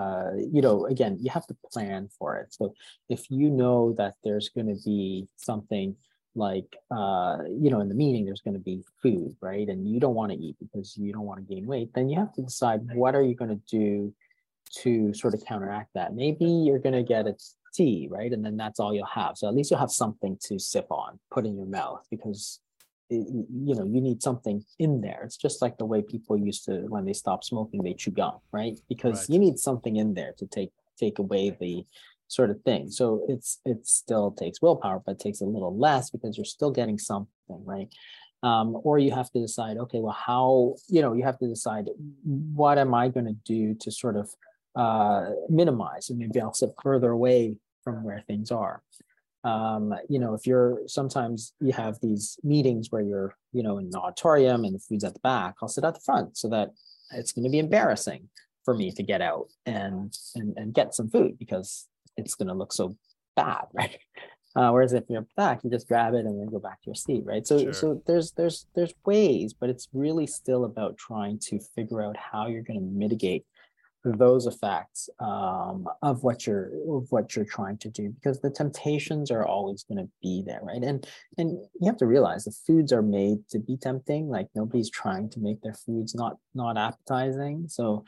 again, you have to plan for it. So if you know that there's going to be something like, in the meeting, there's going to be food, right? And you don't want to eat because you don't want to gain weight, then you have to decide, what are you going to do to sort of counteract that? Maybe you're going to get a tea, right? And then that's all you'll have. So at least you'll have something to sip on, put in your mouth, because you need something in there. It's just like the way people used to, when they stopped smoking, they chew gum, right? Because you need something in there to take away the sort of thing. So it still takes willpower, but it takes a little less because you're still getting something, right? Or you have to decide, okay, well, how, you have to decide, what am I going to do to sort of minimize, and maybe I'll sit further away from where things are. If sometimes you have these meetings where you're, in the auditorium and the food's at the back, I'll sit at the front so that it's going to be embarrassing for me to get out and get some food because it's going to look so bad, right? Whereas if you're back, you just grab it and then go back to your seat, right? So Sure. so there's ways, but it's really still about trying to figure out how you're going to mitigate those effects of what you're trying to do, because the temptations are always going to be there, right? And you have to realize the foods are made to be tempting. Like nobody's trying to make their foods not appetizing. So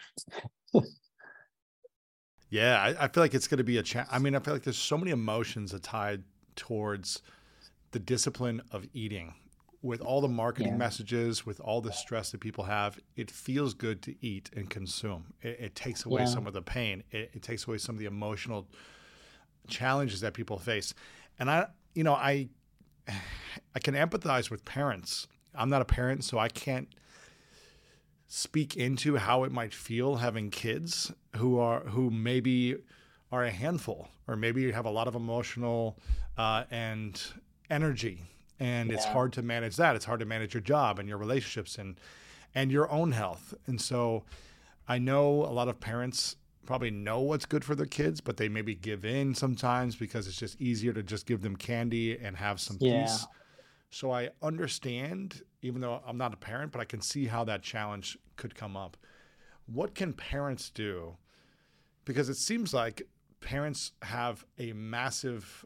Yeah, I feel like it's going to be I mean, I feel like there's so many emotions that tied towards the discipline of eating. With all the marketing yeah, messages, with all the stress that people have, it feels good to eat and consume. It takes away yeah, some of the pain. It takes away some of the emotional challenges that people face. And I can empathize with parents. I'm not a parent, so I can't speak into how it might feel having kids who maybe are a handful, or maybe have a lot of emotional and energy, and it's yeah, hard to manage that. It's hard to manage your job and your relationships and your own health. And so I know a lot of parents probably know what's good for their kids, but they maybe give in sometimes because it's just easier to just give them candy and have some yeah, peace. So I understand, even though I'm not a parent, but I can see how that challenge could come up. What can parents do? Because it seems like parents have a massive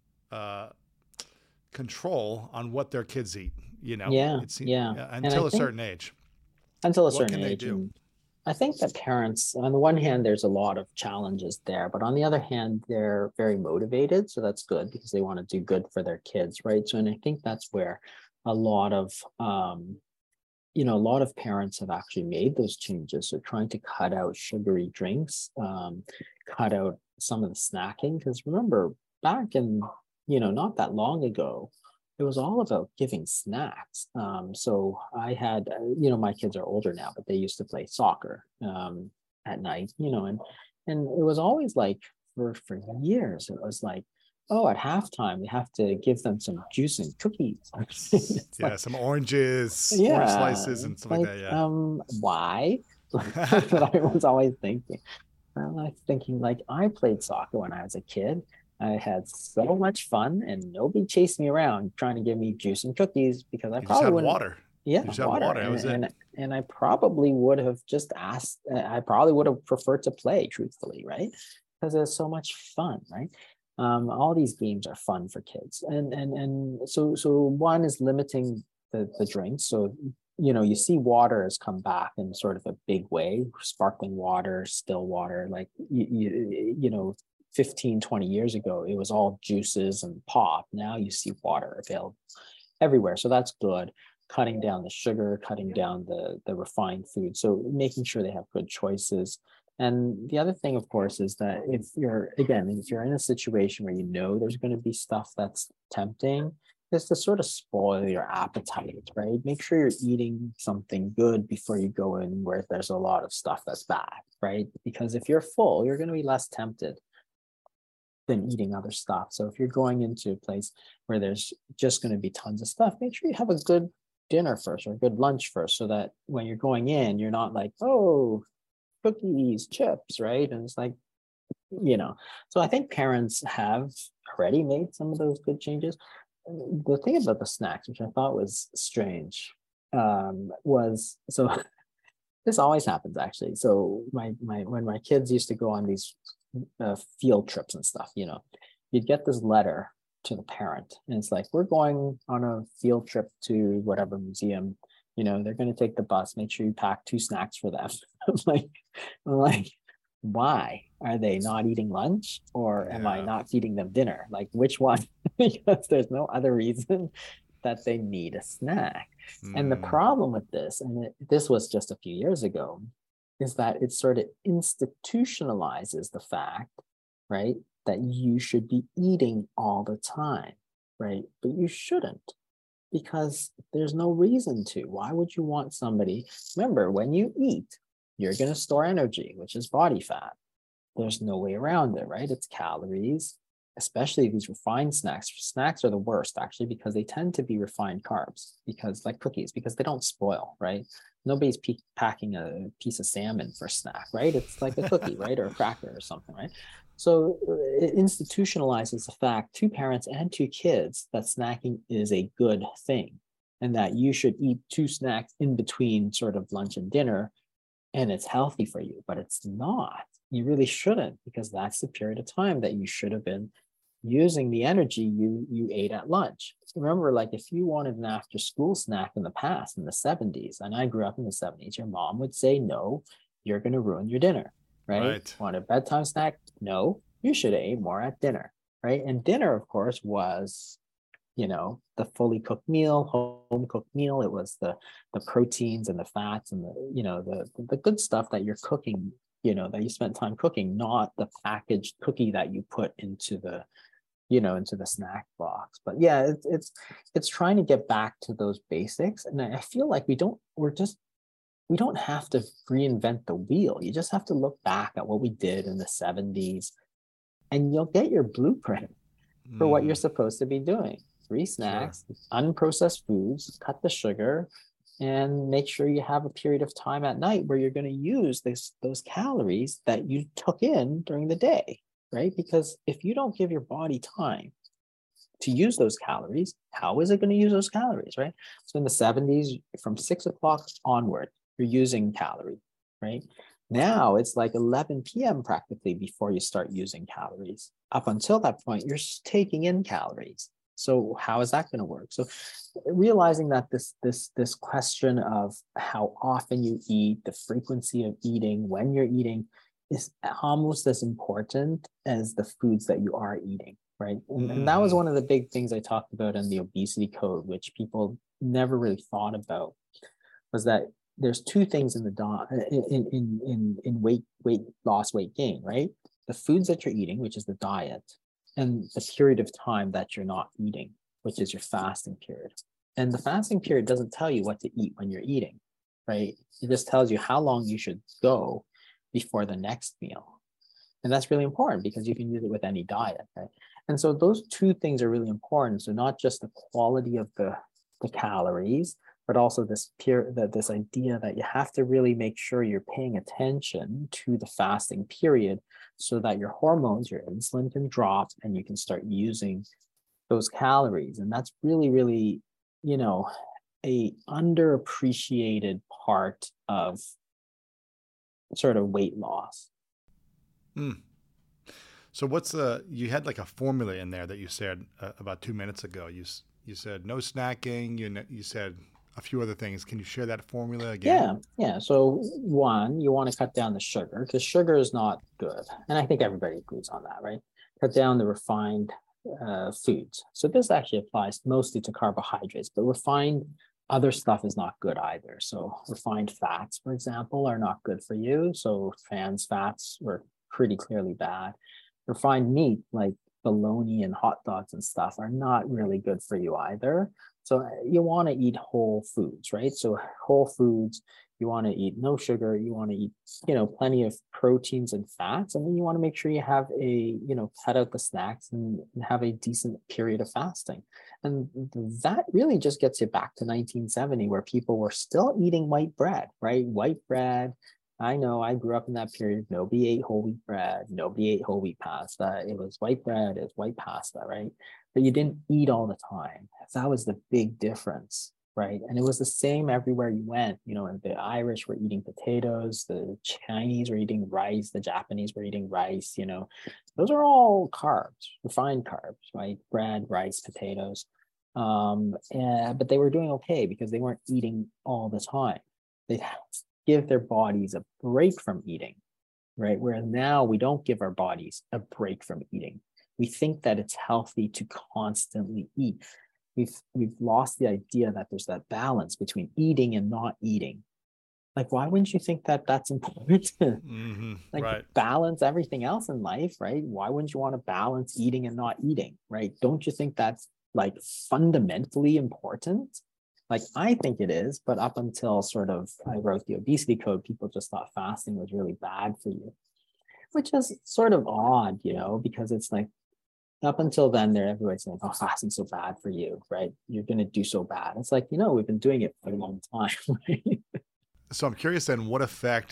control on what their kids eat. yeah, It seems, yeah. And I until a think certain age. until a What certain can they age, do? and I think that parents, on the one hand, there's a lot of challenges there, but on the other hand, they're very motivated. So that's good because they want to do good for their kids, right? So, and I think that's where a lot of, a lot of parents have actually made those changes. So trying to cut out sugary drinks, cut out some of the snacking. Because remember, back in, not that long ago, it was all about giving snacks. So I had, my kids are older now, but they used to play soccer at night, and it was always like for years, it was like, oh, at halftime we have to give them some juice and cookies. It's like, Yeah, some orange yeah, slices and it's stuff like like, that. Yeah. why? That's what I was always thinking. I'm like thinking, like, I played soccer when I was a kid. I had so much fun, and nobody chased me around trying to give me juice and cookies because I You just probably had wouldn't. water. Yeah, You just had water, water. That and was it. and I probably would have just asked. I probably would have preferred to play, truthfully, right? Because it was so much fun, right? All these games are fun for kids, and so one is limiting the drinks. So you see water has come back in sort of a big way, sparkling water, still water. Like 15, 20 years ago, it was all juices and pop. Now you see water available everywhere. So that's good. Cutting down the sugar, cutting down the refined food. So making sure they have good choices. And the other thing, of course, is that if you're in a situation where there's going to be stuff that's tempting, is to sort of spoil your appetite, right? Make sure you're eating something good before you go in where there's a lot of stuff that's bad, right? Because if you're full, you're going to be less tempted than eating other stuff. So if you're going into a place where there's just going to be tons of stuff, make sure you have a good dinner first or a good lunch first, so that when you're going in, you're not like, oh, cookies, chips, right? And it's like, so I think parents have already made some of those good changes. The thing about the snacks, which I thought was strange, was so this always happens actually. So my when my kids used to go on these field trips and stuff, you'd get this letter to the parent, and it's like, we're going on a field trip to whatever museum. They're going to take the bus. Make sure you pack 2 snacks for them. I'm like, why are they not eating lunch, or am I Yeah. not feeding them dinner? Like, which one? Because there's no other reason that they need a snack. And the Mm, problem with this, and this was just a few years ago, is that it sort of institutionalizes the fact, right, that you should be eating all the time, right? But you shouldn't, because there's no reason to. Why would you want somebody? Remember, when you eat, you're going to store energy, which is body fat. There's no way around it, right? It's calories, especially these refined snacks. Snacks are the worst, actually, because they tend to be refined carbs, because like cookies, because they don't spoil, right? Nobody's packing a piece of salmon for a snack, right? It's like a cookie, right? Or a cracker or something, right? So it institutionalizes the fact to parents and to kids that snacking is a good thing and that you should eat 2 snacks in between sort of lunch and dinner and it's healthy for you, but it's not. You really shouldn't, because that's the period of time that you should have been using the energy you ate at lunch. Remember, like if you wanted an after school snack in the past, in the 70s, and I grew up in the 70s, your mom would say, no, you're going to ruin your dinner, right? Want a bedtime snack? No, you should have ate more at dinner, right? And dinner, of course, was, the fully cooked meal, home cooked meal. It was the proteins and the fats and the good stuff that you're cooking, that you spent time cooking, not the packaged cookie that you put into the into the snack box. But yeah, it's trying to get back to those basics. And I feel like we don't have to reinvent the wheel. You just have to look back at what we did in the 70s and you'll get your blueprint for what you're supposed to be doing. 3 snacks, unprocessed foods, cut the sugar, and make sure you have a period of time at night where you're going to use those calories that you took in during the day. Right? Because if you don't give your body time to use those calories, how is it going to use those calories, right? So in the 70s, from 6 o'clock onward, you're using calorie, right? Now it's like 11 p.m. practically before you start using calories. Up until that point, you're taking in calories. So how is that going to work? So realizing that this question of how often you eat, the frequency of eating, when you're eating, is almost as important as the foods that you are eating, right? And that was one of the big things I talked about in the obesity code, which people never really thought about, was that there's 2 things in the in weight loss, weight gain, right? The foods that you're eating, which is the diet, and the period of time that you're not eating, which is your fasting period. And the fasting period doesn't tell you what to eat when you're eating, right? It just tells you how long you should go before the next meal. And that's really important because you can use it with any diet, right? And so those 2 things are really important. So not just the quality of the calories, but also this idea that you have to really make sure you're paying attention to the fasting period so that your hormones, your insulin can drop and you can start using those calories. And that's really, really, a underappreciated part of sort of weight loss. So you had like a formula in there that you said about 2 minutes ago. You said no snacking, you said a few other things. Can you share that formula again? Yeah. So 1, you want to cut down the sugar because sugar is not good. And I think everybody agrees on that, right? Cut down the refined foods. So this actually applies mostly to carbohydrates, but refined other stuff is not good either. So refined fats, for example, are not good for you. So trans fats were pretty clearly bad. Refined meat, like bologna and hot dogs and stuff, are not really good for you either. So you want to eat whole foods, right? So whole foods, you want to eat no sugar, you want to eat, plenty of proteins and fats. And then you want to make sure you have cut out the snacks and have a decent period of fasting. And that really just gets you back to 1970, where people were still eating white bread, right? White bread. I know I grew up in that period. Nobody ate whole wheat bread. Nobody ate whole wheat pasta. It was white bread, it was white pasta, right? But you didn't eat all the time. That was the big difference, right? And it was the same everywhere you went. And the Irish were eating potatoes, the Chinese were eating rice, the Japanese were eating rice, Those are all carbs, refined carbs, right? Bread, rice, potatoes. But they were doing okay because they weren't eating all the time. They'd give their bodies a break from eating, right? Whereas now we don't give our bodies a break from eating. We think that it's healthy to constantly eat. We've lost the idea that there's that balance between eating and not eating. Like, why wouldn't you think that that's important? Right. Balance everything else in life, right? Why wouldn't you want to balance eating and not eating, right? Don't you think that's like fundamentally important? Like, I think it is, but up until sort of I wrote the obesity code, people just thought fasting was really bad for you, which is sort of odd, because it's like, up until then, everybody's saying, oh, fasting's so bad for you, right? You're going to do so bad. It's like, we've been doing it for a long time, right? So I'm curious then, what effect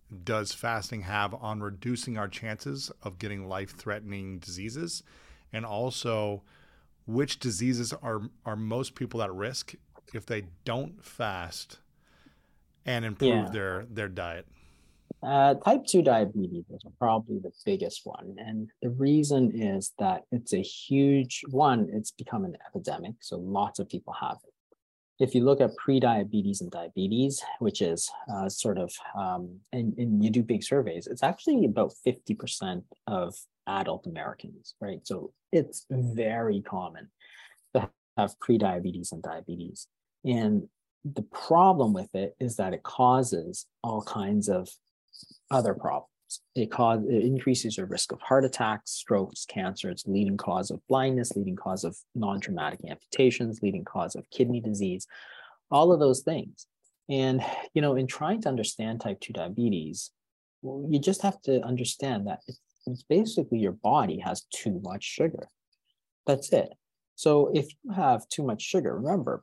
does fasting have on reducing our chances of getting life-threatening diseases? And also, which diseases are most people at risk if they don't fast and improve their diet? Type 2 diabetes is probably the biggest one. And the reason is that it's a huge one, it's become an epidemic. So lots of people have it. If you look at pre-diabetes and diabetes, which is and you do big surveys, it's actually about 50% of adult Americans, right? So it's very common to have pre-diabetes and diabetes. And the problem with it is that it causes all kinds of other problems. It increases your risk of heart attacks, strokes, cancer. It's leading cause of blindness, leading cause of non-traumatic amputations, leading cause of kidney disease, all of those things. And, in trying to understand type 2 diabetes, you just have to understand that it's basically your body has too much sugar. That's it. So if you have too much sugar, remember,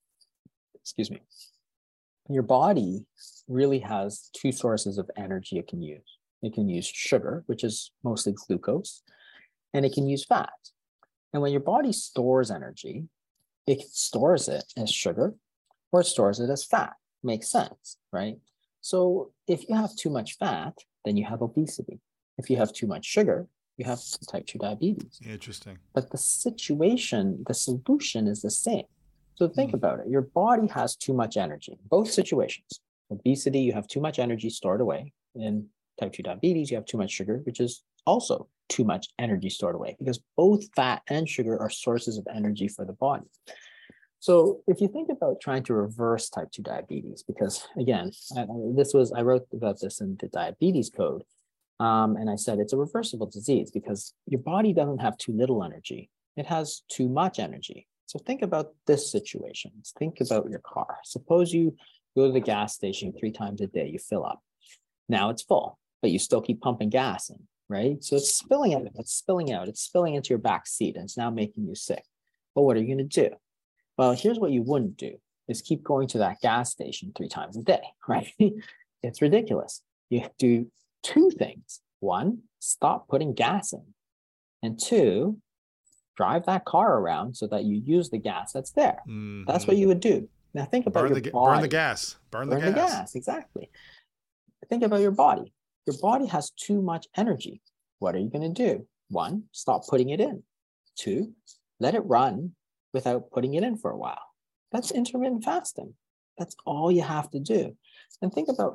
your body really has two sources of energy it can use. It can use sugar, which is mostly glucose, and it can use fat. And when your body stores energy, it stores it as sugar or it stores it as fat. Makes sense, right? So if you have too much fat, then you have obesity. If you have too much sugar, you have type 2 diabetes. Interesting. But the solution is the same. So think about it. Your body has too much energy. Both situations. Obesity, you have too much energy stored away. In type 2 diabetes, you have too much sugar, which is also too much energy stored away, because both fat and sugar are sources of energy for the body. So if you think about trying to reverse type 2 diabetes, because again, I wrote about this in the diabetes code, and I said it's a reversible disease because your body doesn't have too little energy. It has too much energy. So think about this situation. Think about your car. Suppose you go to the gas station 3 times a day, you fill up. Now it's full, but you still keep pumping gas in, right? So it's spilling out, it's spilling into your back seat, and it's now making you sick. But what are you going to do? Well, here's what you wouldn't do, is keep going to that gas station 3 times a day, right? It's ridiculous. You do 2 things. 1, stop putting gas in. And 2, drive that car around so that you use the gas that's there. Mm-hmm. That's what you would do. Now think about your body. Burn the gas. Burn the gas. Exactly. Think about your body. Your body has too much energy. What are you going to do? 1, stop putting it in. 2, let it run without putting it in for a while. That's intermittent fasting. That's all you have to do. And think about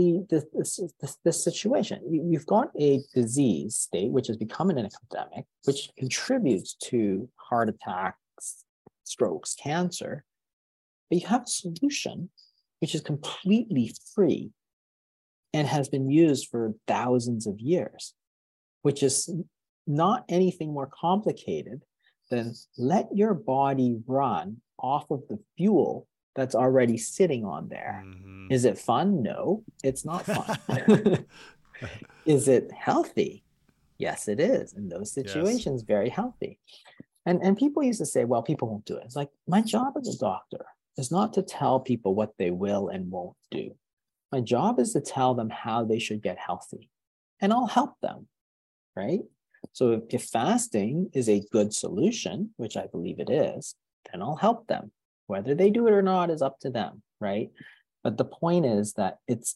this situation. You've got a disease state which has become an epidemic, which contributes to heart attacks, strokes, cancer. But you have a solution which is completely free and has been used for thousands of years, which is not anything more complicated than let your body run off of the fuel that's already sitting on there. Mm-hmm. Is it fun? No, it's not fun. Is it healthy? Yes, it is. In those situations, very healthy. And people used to say, well, people won't do it. It's like, my job as a doctor is not to tell people what they will and won't do. My job is to tell them how they should get healthy, and I'll help them, right? So if fasting is a good solution, which I believe it is, then I'll help them. Whether they do it or not is up to them, right? But the point is that it's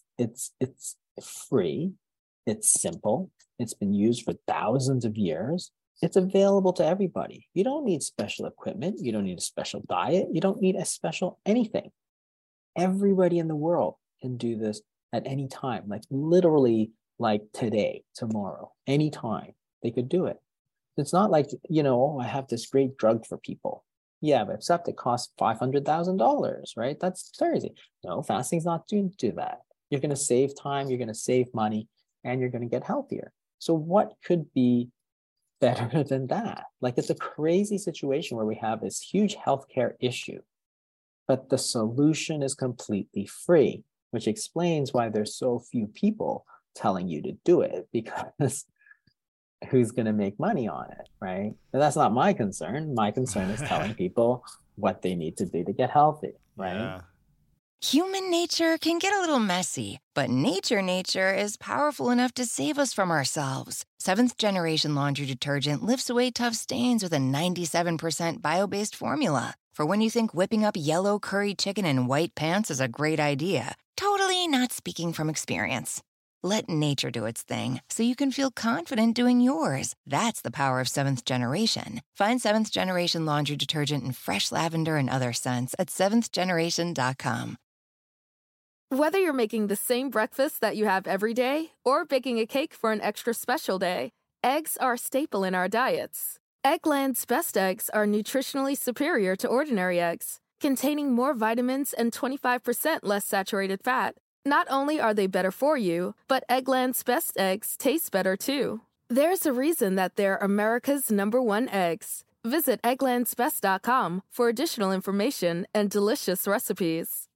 free, it's simple, it's been used for thousands of years, it's available to everybody. You don't need special equipment, you don't need a special diet, you don't need a special anything. Everybody in the world can do this at any time, like literally like today, tomorrow, anytime they could do it. It's not like, I have this great drug for people. Yeah, but except it costs $500,000, right? That's crazy. No, fasting's not to do that. You're going to save time, you're going to save money, and you're going to get healthier. So what could be better than that? Like, it's a crazy situation where we have this huge healthcare issue, but the solution is completely free, which explains why there's so few people telling you to do it, because who's going to make money on it, right? And that's not my concern. My concern is telling people what they need to do to get healthy, right? Human nature can get a little messy, but nature is powerful enough to save us from ourselves. Seventh Generation Laundry Detergent lifts away tough stains with a 97% bio-based formula. For when you think whipping up yellow curry chicken in white pants is a great idea. Totally not speaking from experience. Let nature do its thing so you can feel confident doing yours. That's the power of Seventh Generation. Find Seventh Generation Laundry Detergent in fresh lavender and other scents at seventhgeneration.com. Whether you're making the same breakfast that you have every day or baking a cake for an extra special day, eggs are a staple in our diets. Eggland's Best Eggs are nutritionally superior to ordinary eggs, containing more vitamins and 25% less saturated fat. Not only are they better for you, but Eggland's Best Eggs taste better too. There's a reason that they're America's #1 eggs. Visit egglandsbest.com for additional information and delicious recipes.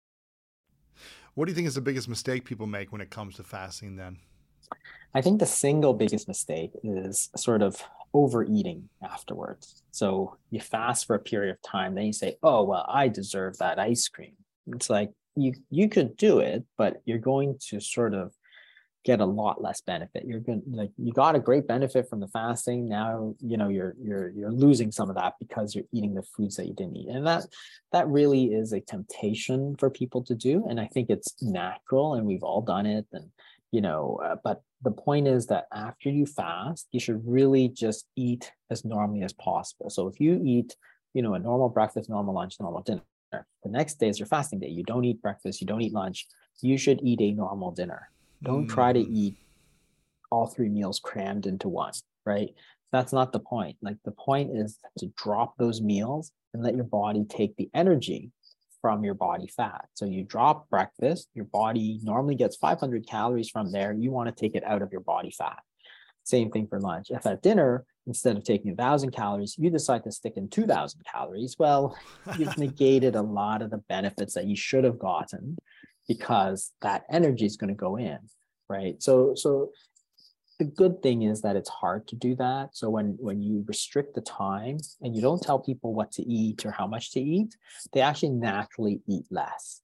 What do you think is the biggest mistake people make when it comes to fasting then? I think the single biggest mistake is sort of overeating afterwards. So you fast for a period of time, then you say, oh, well, I deserve that ice cream. It's like you could do it, but you're going to sort of get a lot less benefit. You're going like you got a great benefit from the fasting. Now, you're losing some of that because you're eating the foods that you didn't eat. And that really is a temptation for people to do. And I think it's natural and we've all done it. And, but the point is that after you fast, you should really just eat as normally as possible. So if you eat, a normal breakfast, normal lunch, normal dinner, the next day is your fasting day. You don't eat breakfast, you don't eat lunch. You should eat a normal dinner. Don't try to eat all 3 meals crammed into one, right? That's not the point. Like the point is to drop those meals and let your body take the energy from your body fat. So you drop breakfast, your body normally gets 500 calories from there. You want to take it out of your body fat. Same thing for lunch. If at dinner, instead of taking 1,000 calories, you decide to stick in 2,000 calories, well, you've negated a lot of the benefits that you should have gotten because that energy is going to go in, right? So the good thing is that it's hard to do that. So when you restrict the time and you don't tell people what to eat or how much to eat, they actually naturally eat less.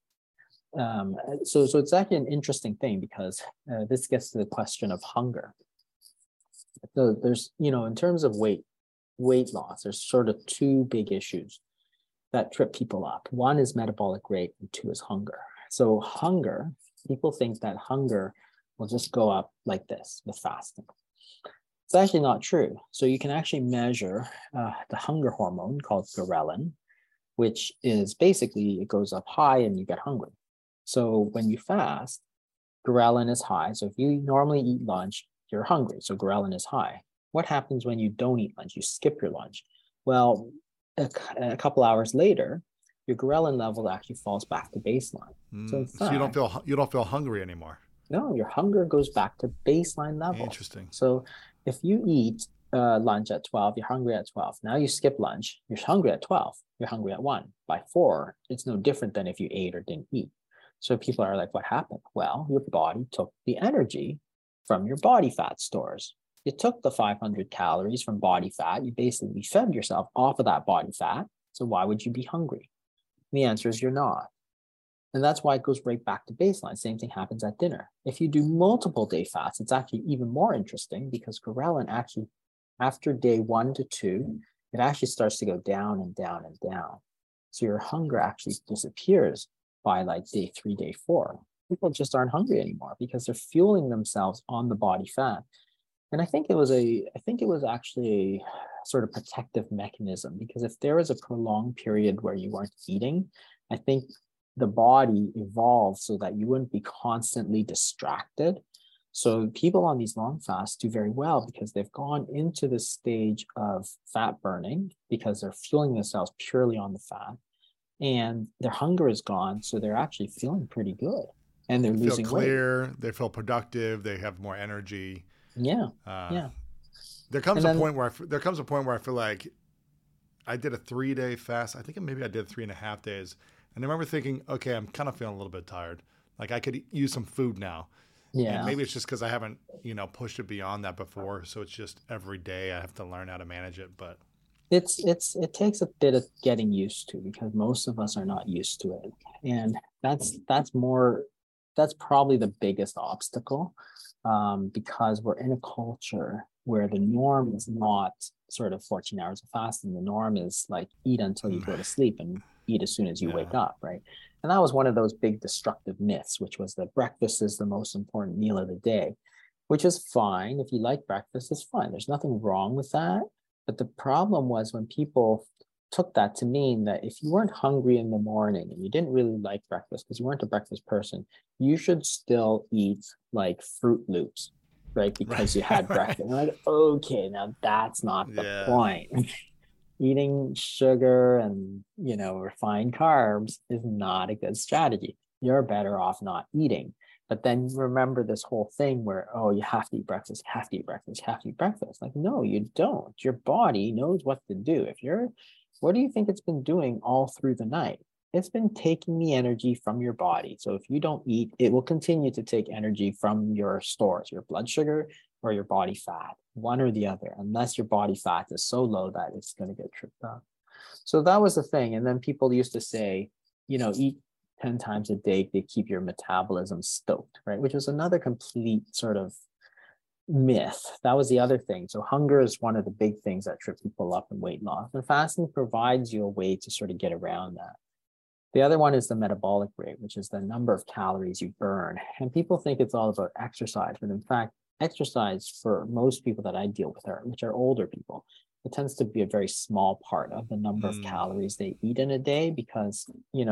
So it's actually an interesting thing because this gets to the question of hunger. So there's, in terms of weight loss, there's sort of 2 big issues that trip people up. One is metabolic rate and 2 is hunger. So hunger, people think that hunger will just go up like this with fasting. It's actually not true. So you can actually measure the hunger hormone called ghrelin, which is basically, it goes up high and you get hungry. So when you fast, ghrelin is high. So if you normally eat lunch, you're hungry. So ghrelin is high. What happens when you don't eat lunch? You skip your lunch. Well, a couple hours later, your ghrelin level actually falls back to baseline. So in fact, so you don't feel hungry anymore. No, your hunger goes back to baseline level. Interesting. So if you eat lunch at 12, you're hungry at 12. Now you skip lunch, you're hungry at 12, you're hungry at 1. By 4, it's no different than if you ate or didn't eat. So people are like, what happened? Well, your body took the energy from your body fat stores. You took the 500 calories from body fat. You basically fed yourself off of that body fat. So why would you be hungry? And the answer is you're not. And that's why it goes right back to baseline. Same thing happens at dinner. If you do multiple day fasts, it's actually even more interesting because ghrelin actually, after day 1 to 2, it actually starts to go down and down and down. So your hunger actually disappears by like day 3, day 4. People just aren't hungry anymore because they're fueling themselves on the body fat. And I think it was actually a sort of protective mechanism because if there was a prolonged period where you weren't eating, I think the body evolved so that you wouldn't be constantly distracted. So people on these long fasts do very well because they've gone into the stage of fat burning because they're fueling themselves purely on the fat and their hunger is gone. So they're actually feeling pretty good and they're losing weight. They feel clear, they feel productive, they have more energy. Yeah. There comes a point where I feel like I did a 3-day fast. I think maybe I did 3.5 days. And I remember thinking, okay, I'm kind of feeling a little bit tired. Like I could use some food now. Yeah. And maybe it's just because I haven't, pushed it beyond that before. So it's just every day I have to learn how to manage it. But it takes a bit of getting used to because most of us are not used to it. And that's probably the biggest obstacle, because we're in a culture where the norm is not sort of 14 hours of fasting. The norm is like eat until you go to sleep and eat as soon as you wake up, right? And that was one of those big destructive myths, which was that breakfast is the most important meal of the day, which is fine. If you like breakfast, it's fine. There's nothing wrong with that. But the problem was when people took that to mean that if you weren't hungry in the morning and you didn't really like breakfast because you weren't a breakfast person, you should still eat like Fruit Loops, right? Because you had breakfast. And like, okay, now that's not the point. Eating sugar and, refined carbs is not a good strategy. You're better off not eating. But then remember this whole thing where, oh, you have to eat breakfast, you have to eat breakfast, you have to eat breakfast. Like, no, you don't. Your body knows what to do. What do you think it's been doing all through the night? It's been taking the energy from your body. So if you don't eat, it will continue to take energy from your stores, your blood sugar or your body fat, one or the other, unless your body fat is so low that it's going to get tripped up. So that was the thing. And then people used to say, eat 10 times a day to keep your metabolism stoked, right? Which was another complete sort of myth. That was the other thing. So hunger is one of the big things that trip people up in weight loss. And fasting provides you a way to sort of get around that. The other one is the metabolic rate, which is the number of calories you burn. And people think it's all about exercise, but in fact, exercise for most people that I deal with which are older people, it tends to be a very small part of the number of calories they eat in a day because,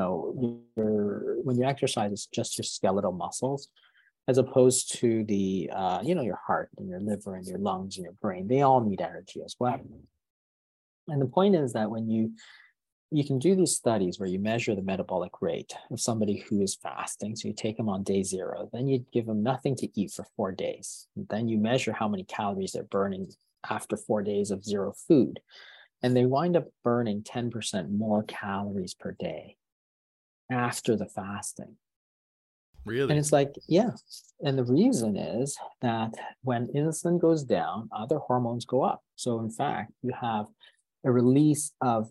when you exercise, it's just your skeletal muscles, as opposed to the, your heart and your liver and your lungs and your brain. They all need energy as well. And the point is that when you can do these studies where you measure the metabolic rate of somebody who is fasting. So you take them on day 0, then you give them nothing to eat for 4 days. Then you measure how many calories they're burning after 4 days of 0 food. And they wind up burning 10% more calories per day after the fasting. Really? And it's like, yeah. And the reason is that when insulin goes down, other hormones go up. So in fact, you have a release of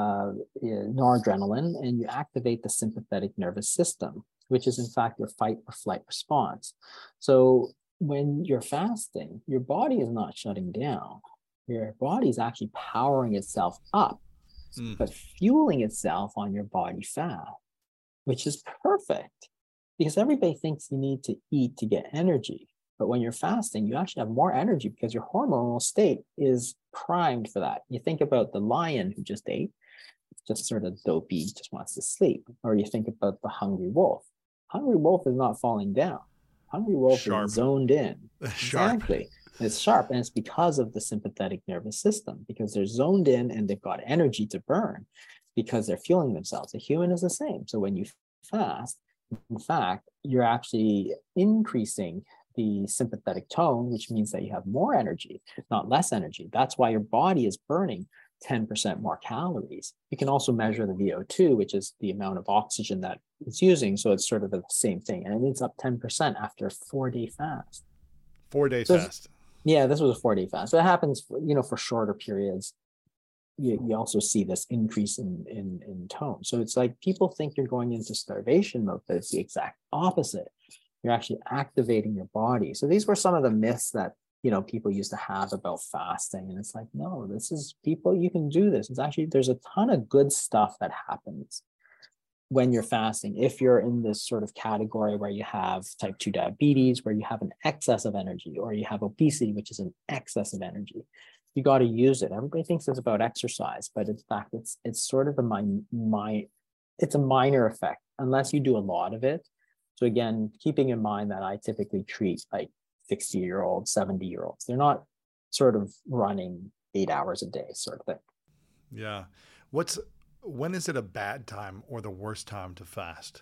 noradrenaline, and you activate the sympathetic nervous system, which is in fact your fight or flight response. So when you're fasting, your body is not shutting down. Your body is actually powering itself up, but fueling itself on your body fat, which is perfect because everybody thinks you need to eat to get energy. But when you're fasting, you actually have more energy because your hormonal state is primed for that. You think about the lion who just ate, just sort of dopey, just wants to sleep. Or you think about the hungry wolf. Hungry wolf is not falling down. Hungry wolf is zoned in. Exactly. It's sharp. And it's because of the sympathetic nervous system, because they're zoned in and they've got energy to burn because they're fueling themselves. A human is the same. So when you fast, in fact, you're actually increasing the sympathetic tone, which means that you have more energy, not less energy. That's why your body is burning 10% more calories. You can also measure the VO2, which is the amount of oxygen that it's using. So it's sort of the same thing. And it's up 10% after a 4-day fast. 4-day fast. Yeah, this was a 4-day fast. So it happens, for shorter periods. You also see this increase in tone. So it's like people think you're going into starvation mode, but it's the exact opposite. You're actually activating your body. So these were some of the myths that, people used to have about fasting. And it's like, no, this is people, you can do this. It's actually, there's a ton of good stuff that happens when you're fasting. If you're in this sort of category where you have type 2 diabetes, where you have an excess of energy, or you have obesity, which is an excess of energy, you got to use it. Everybody thinks it's about exercise, but in fact, it's sort of it's a minor effect unless you do a lot of it. So again, keeping in mind that I typically treat like 60-year-olds, 70-year-olds. They're not sort of running 8 hours a day sort of thing. Yeah. When is it a bad time or the worst time to fast?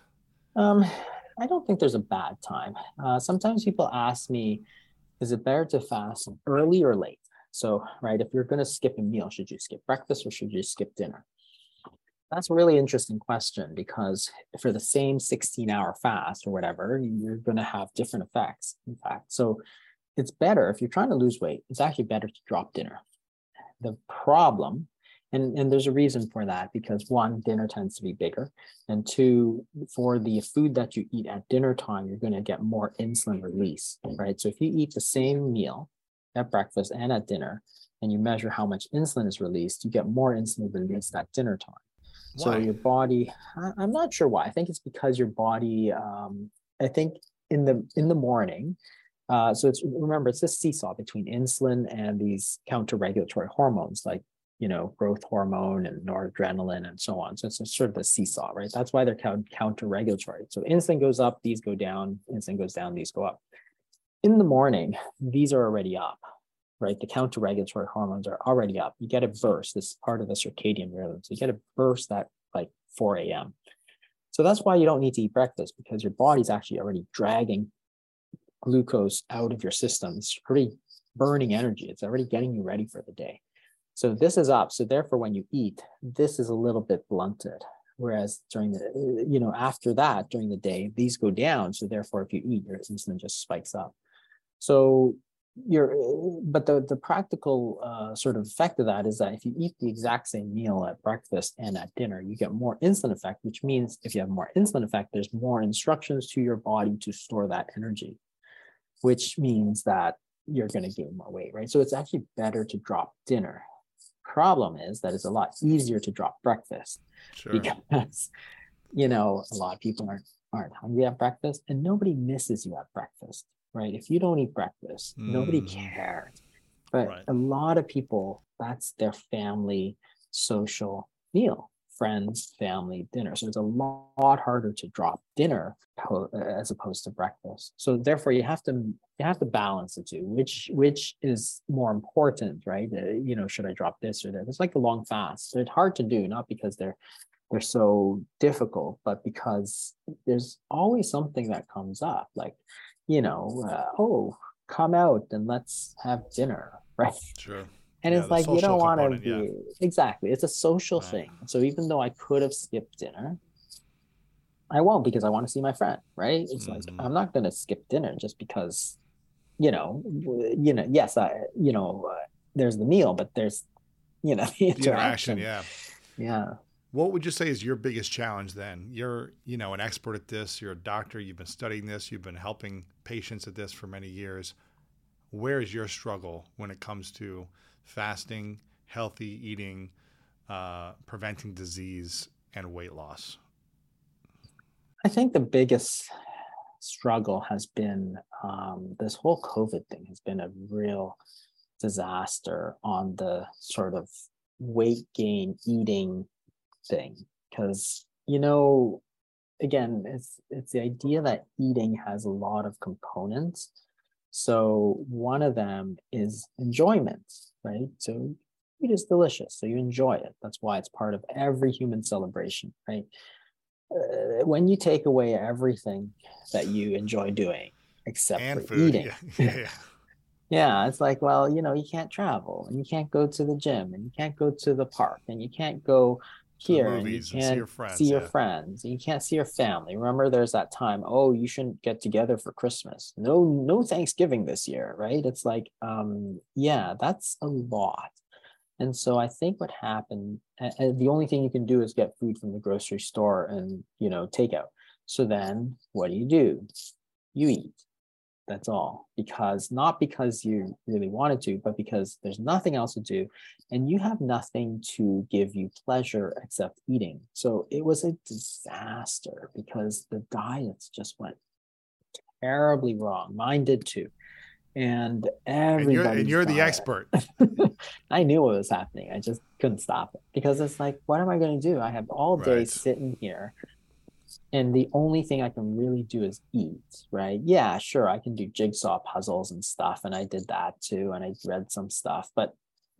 I don't think there's a bad time. Sometimes people ask me, is it better to fast early or late? So, right, if you're going to skip a meal, should you skip breakfast or should you skip dinner? That's a really interesting question because for the same 16-hour fast or whatever, you're going to have different effects, in fact. So it's better, if you're trying to lose weight, it's actually better to drop dinner. The problem And there's a reason for that, because one, dinner tends to be bigger, and two, for the food that you eat at dinner time, you're going to get more insulin release, right? So if you eat the same meal at breakfast and at dinner, and you measure how much insulin is released, you get more insulin released at dinner time. Why? So your body, I'm not sure why. I think it's because your body, I think in the morning, so remember, it's this seesaw between insulin and these counter-regulatory hormones like, growth hormone and noradrenaline and so on. So it's sort of a seesaw, right? That's why they're counter-regulatory. So insulin goes up, these go down, insulin goes down, these go up. In the morning, these are already up, right? The counter-regulatory hormones are already up. You get a burst. This is part of the circadian rhythm. So you get a burst at like 4 a.m. So that's why you don't need to eat breakfast, because your body's actually already dragging glucose out of your system. It's already burning energy. It's already getting you ready for the day. So this is up. So therefore, when you eat, this is a little bit blunted. Whereas during the, after that, during the day, these go down. So therefore, if you eat, your insulin just spikes up. So but the practical sort of effect of that is that if you eat the exact same meal at breakfast and at dinner, you get more insulin effect, which means if you have more insulin effect, there's more instructions to your body to store that energy, which means that you're going to gain more weight, right? So it's actually better to drop dinner. Problem is that it's a lot easier to drop breakfast. Sure. Because, a lot of people aren't hungry at breakfast, and nobody misses you at breakfast, right? If you don't eat breakfast, nobody cares. But right. A lot of people, that's their family social meal, friends, family, dinner. So it's a lot harder to drop dinner as opposed to breakfast. So therefore, you have to balance the two. Which is more important, right? Should I drop this or that? It's like a long fast. They're hard to do, not because they're so difficult, but because there's always something that comes up, like, come out and let's have dinner, right? Sure. And it's like, you don't want to be, yeah. Exactly. It's a social thing. So even though I could have skipped dinner, I won't, because I want to see my friend, right? It's like, I'm not going to skip dinner just because, yes, there's the meal, but there's, the interaction. Yeah. What would you say is your biggest challenge then? You're, an expert at this. You're a doctor. You've been studying this. You've been helping patients at this for many years. Where is your struggle when it comes to fasting, healthy eating, preventing disease, and weight loss? I think the biggest struggle has been this whole COVID thing has been a real disaster on the sort of weight gain eating thing, because again, it's the idea that eating has a lot of components. So one of them is enjoyment, right? So it is delicious, so you enjoy it. That's why it's part of every human celebration, right? When you take away everything that you enjoy doing except for food, eating, yeah, it's like, well, you can't travel, and you can't go to the gym, and you can't go to the park, and you can't go here, and you can't see your friends, and you can't see your family. Remember, there's that time, you shouldn't get together for Christmas. No Thanksgiving this year, right? It's like, that's a lot. And so I think what happened, the only thing you can do is get food from the grocery store and, takeout. So then what do? You eat. That's all. Not because you really wanted to, but because there's nothing else to do. And you have nothing to give you pleasure except eating. So it was a disaster because the diets just went terribly wrong. Mine did too. And everybody. And you're the expert. I knew what was happening. I just couldn't stop it, because it's like, what am I going to do? I have all day sitting here, and the only thing I can really do is eat, right? Yeah, sure, I can do jigsaw puzzles and stuff, and I did that too, and I read some stuff, but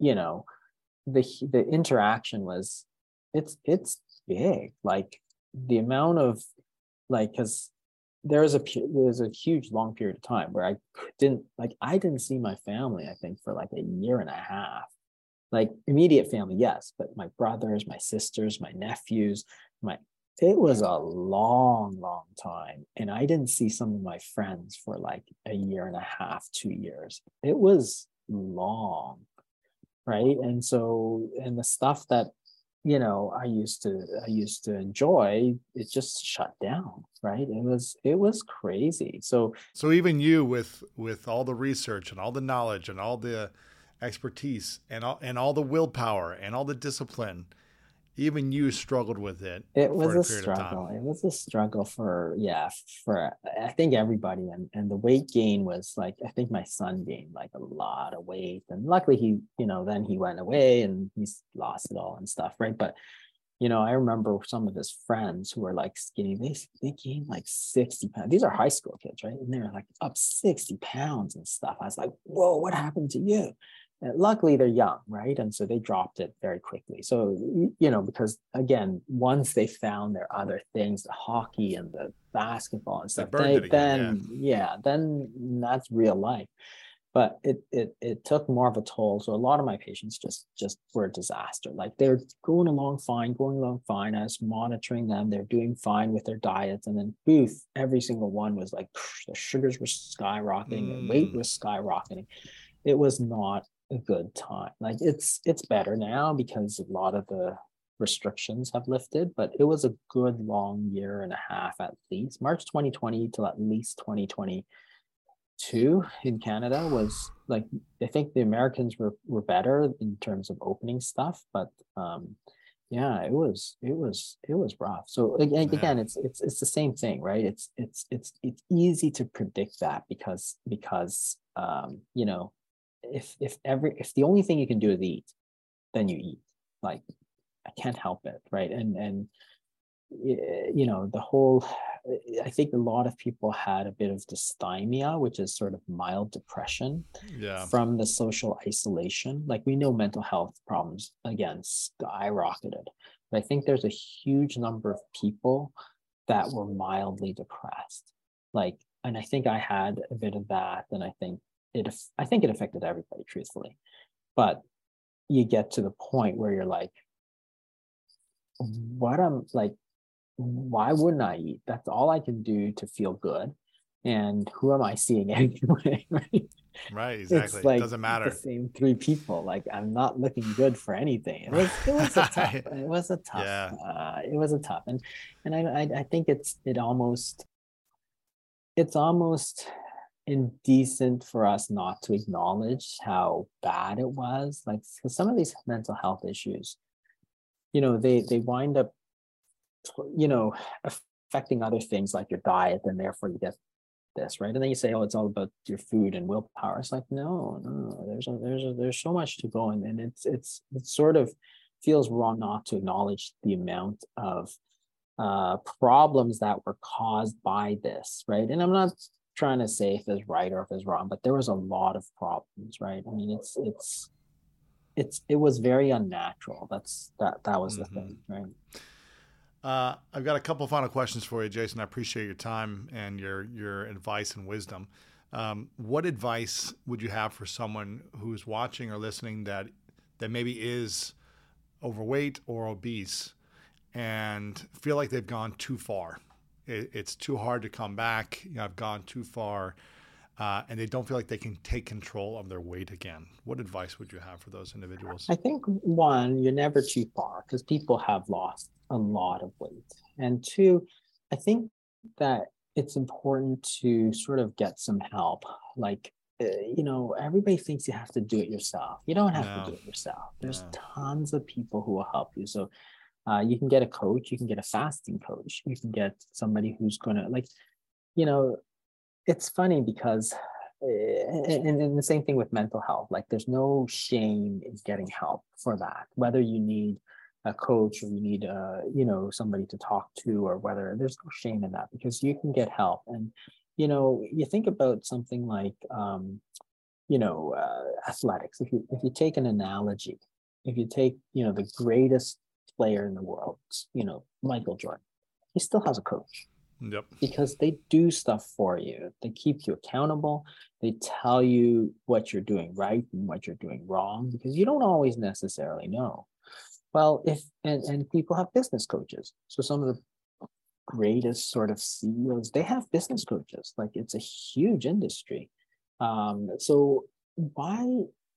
the interaction was, it's big. Like the amount of, because there was a huge long period of time where I didn't see my family, I think, for like a year and a half. Like immediate family, yes, but my brothers, my sisters, my nephews, it was a long, long time. And I didn't see some of my friends for like a year and a half, 2 years. It was long. right? And so, and the stuff that, you know, I used to enjoy, it just shut down, right? It was crazy. So So even you with all the research and all the knowledge and all the expertise and all the willpower and all the discipline, even you struggled with it it was for a a period of time. struggle. It was a struggle for, yeah, for I think everybody. And the weight gain was like, I think my son gained like a lot of weight. And luckily he, you know, then he went away and he's lost it all and stuff, right? But you know, I remember some of his friends who were like skinny, they gained like 60 pounds. These are high school kids, right? And they're like up 60 pounds and stuff. I was like, whoa, what happened to you? And luckily they're young, right? And so they dropped it very quickly. So, you know, because again, once they found their other things, the hockey and the basketball and They stuff, burned it again, then that's real life. But it took more of a toll. So a lot of my patients just were a disaster. Like they're going along fine, going along fine. I was monitoring them. They're doing fine with their diets. And then boof, every single one was like, the sugars were skyrocketing, their weight was skyrocketing. It was not a good time. Like it's better now because a lot of the restrictions have lifted, but it was a good long year and a half at least. March 2020 till at least 2022 in Canada was like, I think the Americans were better in terms of opening stuff, but yeah, it was rough. So again, man. it's the same thing, right? It's easy to predict that because you know, if the only thing you can do is eat, then you eat. Like I can't help it, right? And you know, the whole, I think a lot of people had a bit of dysthymia, which is sort of mild depression Yeah. from the social isolation. Like we know mental health problems again skyrocketed, but I think there's a huge number of people that were mildly depressed. Like, and I think I had a bit of that, and I think it affected everybody, truthfully. But you get to the point where you're like, what I'm like, why wouldn't I eat? That's all I can do to feel good. And who am I seeing anyway? Right? Right, It's exactly. It like doesn't the matter. same three people. Like I'm not looking good for anything. It was a tough. Right. It was a tough. Yeah. It was a tough. And I think it's almost indecent for us not to acknowledge how bad it was. Like some of these mental health issues, you know, they wind up, you know, affecting other things like your diet, and therefore you get this, right? And then you say, oh, it's all about your food and willpower. It's like, no, there's so much to go, and it sort of feels wrong not to acknowledge the amount of problems that were caused by this, right? And I'm not trying to say if it's right or if it's wrong, but there was a lot of problems, right? I mean, it was very unnatural. That was the thing, right? I've got a couple final questions for you, Jason. I appreciate your time and your advice and wisdom. What advice would you have for someone who's watching or listening that maybe is overweight or obese and feel like they've gone too far? It's too hard to come back. You know, I've gone too far, and they don't feel like they can take control of their weight again. What advice would you have for those individuals? I think one, you're never too far because people have lost a lot of weight. And two, I think that it's important to sort of get some help. Like, you know, everybody thinks you have to do it yourself. You don't have to do it yourself. There's tons of people who will help you. So you can get a coach, you can get a fasting coach, you can get somebody who's going to, like, you know, it's funny because and the same thing with mental health. Like there's no shame in getting help for that, whether you need a coach or you need you know, somebody to talk to, or whether there's no shame in that, because you can get help. And you know, you think about something like you know, athletics. If you take an analogy, if you take, you know, the greatest player in the world, you know, Michael Jordan, he still has a coach. Yep. Because they do stuff for you. They keep you accountable. They tell you what you're doing right and what you're doing wrong, because you don't always necessarily know. Well, and people have business coaches. So some of the greatest sort of CEOs, they have business coaches. Like it's a huge industry. So why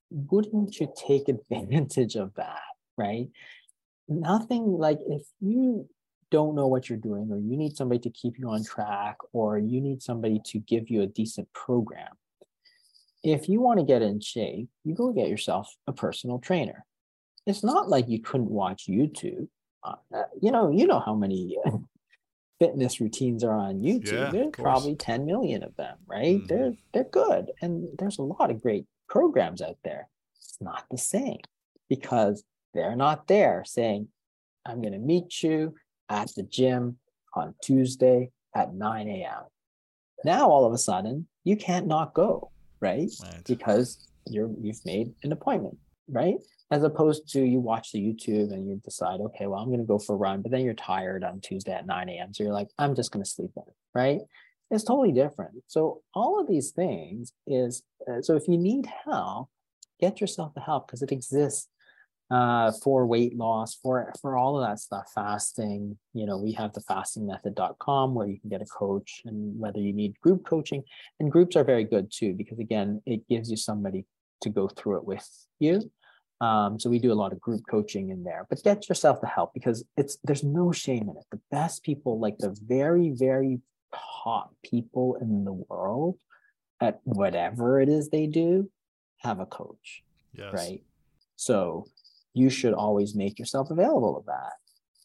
wouldn't you take advantage of that, right? Nothing like if you don't know what you're doing, or you need somebody to keep you on track, or you need somebody to give you a decent program. If you want to get in shape, you go get yourself a personal trainer. It's not like you couldn't watch YouTube. You know how many fitness routines are on YouTube. Yeah, There's probably 10 million of them, right? Mm-hmm. They're good. And there's a lot of great programs out there. It's not the same because they're not there saying, I'm going to meet you at the gym on Tuesday at 9 a.m. Now, all of a sudden, you can't not go, right? Because you've made an appointment, right? As opposed to you watch the YouTube and you decide, okay, well, I'm going to go for a run, but then you're tired on Tuesday at 9 a.m. So you're like, I'm just going to sleep in, right? It's totally different. So all of these things is, so if you need help, get yourself the help because it exists for weight loss, for all of that stuff, fasting. We have the fastingmethod.com where you can get a coach, and whether you need group coaching, and groups are very good too, because again, it gives you somebody to go through it with you. So we do a lot of group coaching in there, but get yourself the help because there's no shame in it. The best people, like the very, very top people in the world at whatever it is they do, have a coach, yes. Right? So you should always make yourself available to that.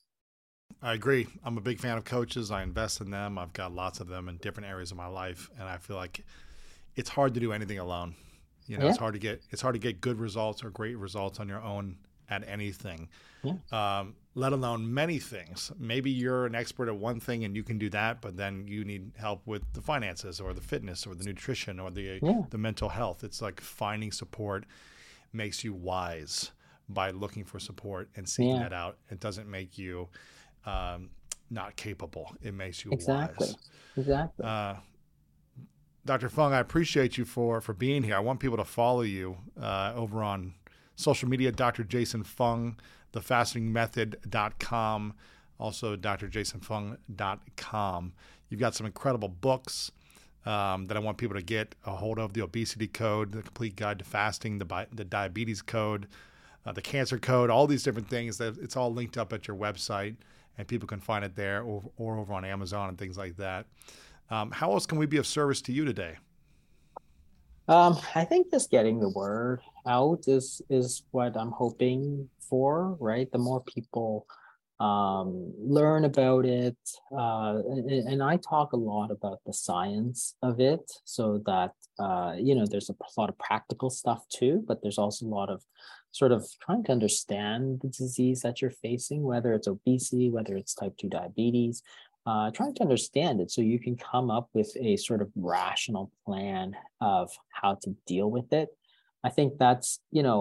I agree. I'm a big fan of coaches. I invest in them. I've got lots of them in different areas of my life. And I feel like it's hard to do anything alone. It's hard to get good results or great results on your own at anything, let alone many things. Maybe you're an expert at one thing and you can do that, but then you need help with the finances or the fitness or the nutrition or the mental health. It's like finding support makes you wise by looking for support and seeking that out. It doesn't make you not capable. It makes you wise. Exactly. Dr. Fung, I appreciate you for being here. I want people to follow you over on social media, Dr. Jason Fung, thefastingmethod.com, also drjasonfung.com. You've got some incredible books that I want people to get a hold of: The Obesity Code, The Complete Guide to Fasting, the Diabetes Code, the Cancer Code, all these different things. It's all linked up at your website, and people can find it there or over on Amazon and things like that. How else can we be of service to you today? I think just getting the word out is what I'm hoping for, right? The more people learn about it, and I talk a lot about the science of it, so that there's a lot of practical stuff too, but there's also a lot of sort of trying to understand the disease that you're facing, whether it's obesity, whether it's type 2 diabetes. Trying to understand it so you can come up with a sort of rational plan of how to deal with it. I think that's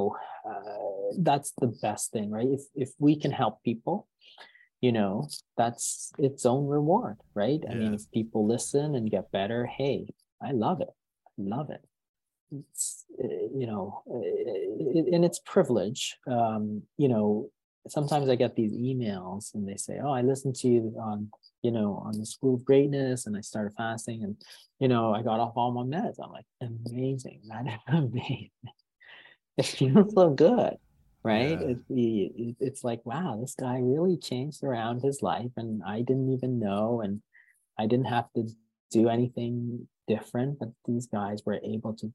the best thing, right? If we can help people, that's its own reward, right? I mean, if people listen and get better, hey, I love it. It's, and it's privilege. Sometimes I get these emails and they say, oh, I listened to you on the School of Greatness, and I started fasting, and, I got off all my meds. I'm like, amazing, man. Amazing. It feels so good, right? Yeah. It's like, wow, this guy really changed around his life, and I didn't even know, and I didn't have to do anything different, but these guys were able to,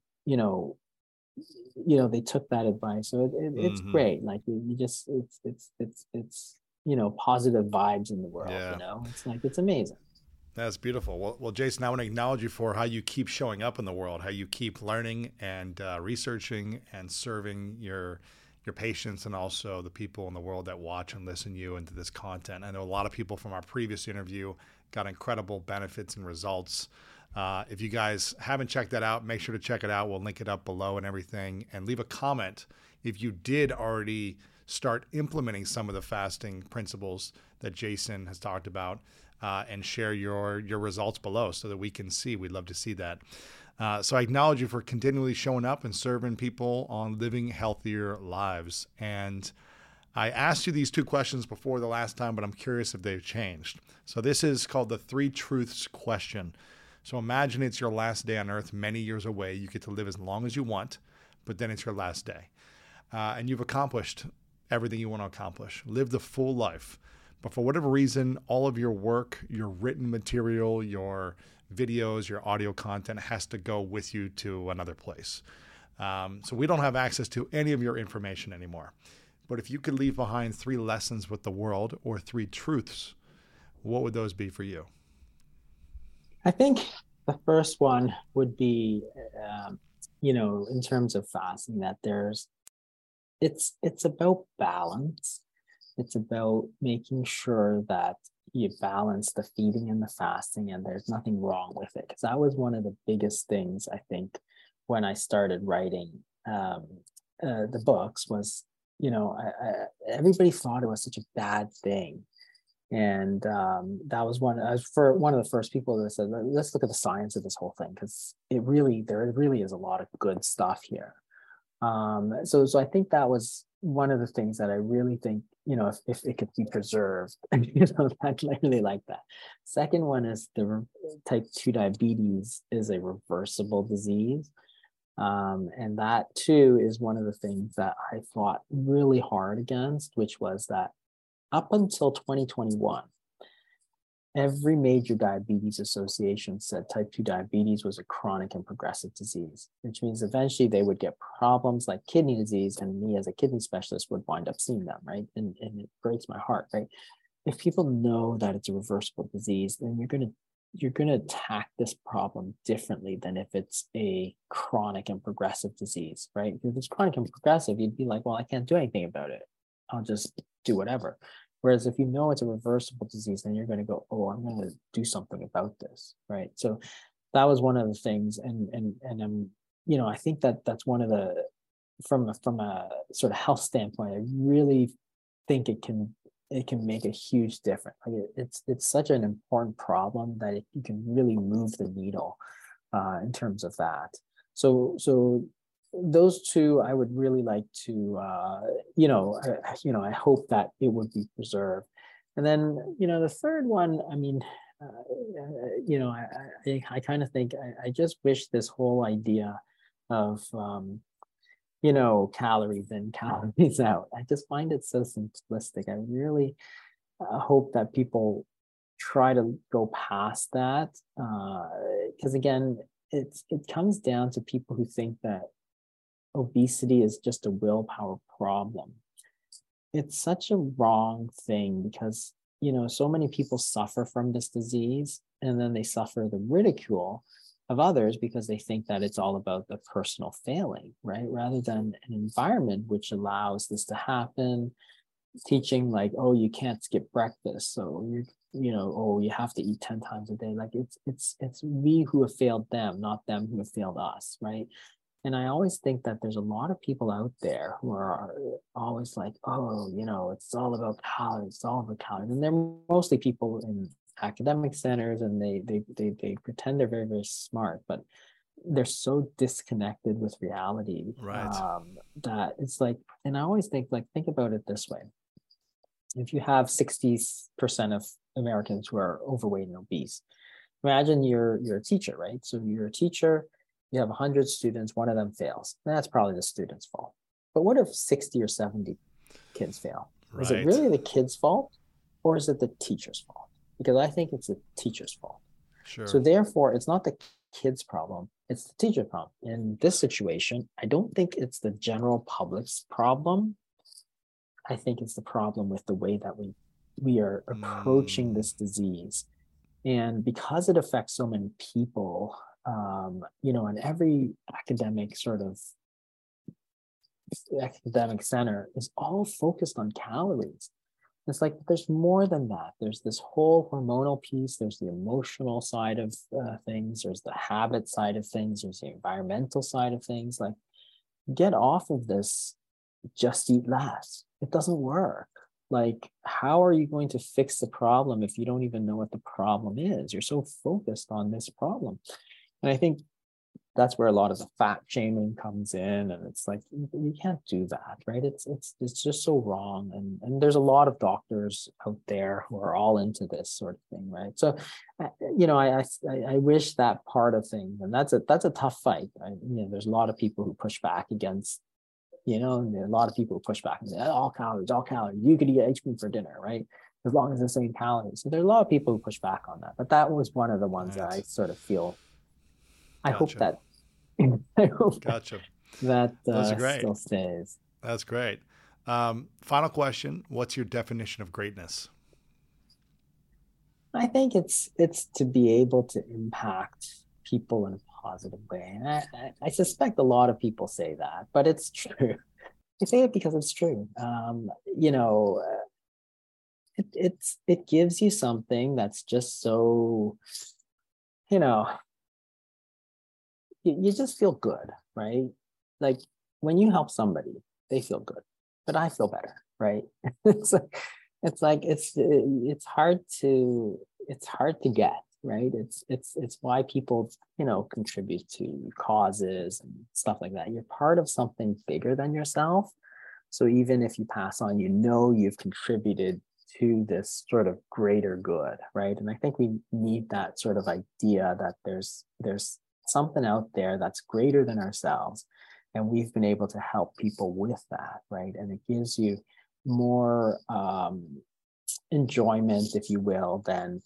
they took that advice. So it's great. Like you just, it's positive vibes in the world, it's like, it's amazing. That's beautiful. Well, Jason, I want to acknowledge you for how you keep showing up in the world, how you keep learning and researching and serving your patients and also the people in the world that watch and listen to you and to this content. I know a lot of people from our previous interview got incredible benefits and results. If you guys haven't checked that out, make sure to check it out. We'll link it up below and everything, and leave a comment if you did already start implementing some of the fasting principles that Jason has talked about, and share your results below so that we can see. We'd love to see that. So I acknowledge you for continually showing up and serving people on living healthier lives. And I asked you these two questions before the last time, but I'm curious if they've changed. So this is called the 3 truths question. So imagine it's your last day on earth many years away. You get to live as long as you want, but then it's your last day. And you've accomplished everything you want to accomplish, lived a full life. But for whatever reason, all of your work, your written material, your videos, your audio content has to go with you to another place. So we don't have access to any of your information anymore. But if you could leave behind 3 lessons with the world or 3 truths, what would those be for you? I think the first one would be, in terms of fasting, that it's about balance. It's about making sure that you balance the feeding and the fasting, and there's nothing wrong with it. Because that was one of the biggest things, I think, when I started writing the books was, everybody thought it was such a bad thing. And that was one of the first people that said, let's look at the science of this whole thing, because there really is a lot of good stuff here. So I think that was one of the things that I really think, if it could be preserved, I'd really like that. Second one is the type 2 diabetes is a reversible disease. And that too is one of the things that I fought really hard against, which was that up until 2021, every major diabetes association said type 2 diabetes was a chronic and progressive disease, which means eventually they would get problems like kidney disease, and me as a kidney specialist would wind up seeing them, right? And it breaks my heart, right? If people know that it's a reversible disease, then you're gonna attack this problem differently than if it's a chronic and progressive disease, right? If it's chronic and progressive, you'd be like, well, I can't do anything about it. I'll just do whatever. Whereas if you know it's a reversible disease, then you're going to go, oh, I'm going to do something about this, right? So that was one of the things, and I think that's one of the, from a sort of health standpoint, I really think it can make a huge difference. Like it's such an important problem that you can really move the needle in terms of that. So those 2, I would really like to, I hope that it would be preserved. And then, the third one, I kind of think, I just wish this whole idea of, calories in, calories out, I just find it so simplistic. I really hope that people try to go past that. Because again, it comes down to people who think that obesity is just a willpower problem. It's such a wrong thing, because so many people suffer from this disease, and then they suffer the ridicule of others because they think that it's all about the personal failing, right? Rather than an environment which allows this to happen, teaching like, oh, you can't skip breakfast, so you have to eat 10 times a day. Like it's we who have failed them, not them who have failed us, right? And I always think that there's a lot of people out there who are always like, oh, it's all about calories, it's all about calories. And they're mostly people in academic centers, and they pretend they're very, very smart, but they're so disconnected with reality, right? That it's like, and I always think about it this way. If you have 60% of Americans who are overweight and obese, imagine you're a teacher, right? So you're a teacher, you have 100 students, one of them fails. That's probably the student's fault. But what if 60 or 70 kids fail? Right. Is it really the kid's fault, or is it the teacher's fault? Because I think it's the teacher's fault. Sure. So therefore, it's not the kid's problem, it's the teacher's problem. In this situation, I don't think it's the general public's problem. I think it's the problem with the way that we are approaching this disease. And because it affects so many people, and every academic center is all focused on calories. It's like, there's more than that. There's this whole hormonal piece. There's the emotional side of things. There's the habit side of things. There's the environmental side of things. Like, get off of this, just eat less. It doesn't work. Like, how are you going to fix the problem if you don't even know what the problem is? You're so focused on this problem. And I think that's where a lot of the fat shaming comes in, and it's like you can't do that, right? It's just so wrong, and there's a lot of doctors out there who are all into this sort of thing, right? So, I wish that part of things, and that's a tough fight. There's a lot of people who push back against, a lot of people who push back and say all calories. You could eat ice cream for dinner, right? As long as it's the same calories. So there's a lot of people who push back on that, but that was one of the ones that I sort of feel. I hope that Gotcha. That still stays. That's great. Final question. What's your definition of greatness? I think it's to be able to impact people in a positive way. And I suspect a lot of people say that, but it's true. I say it because it's true. It gives you something that's just so, you just feel good, right? Like when you help somebody, they feel good, but I feel better, right? It's hard to get, right? It's why people, contribute to causes and stuff like that. You're part of something bigger than yourself. So even if you pass on, you've contributed to this sort of greater good, right? And I think we need that sort of idea that there's something out there that's greater than ourselves, and we've been able to help people with that, right? And it gives you more enjoyment, if you will, than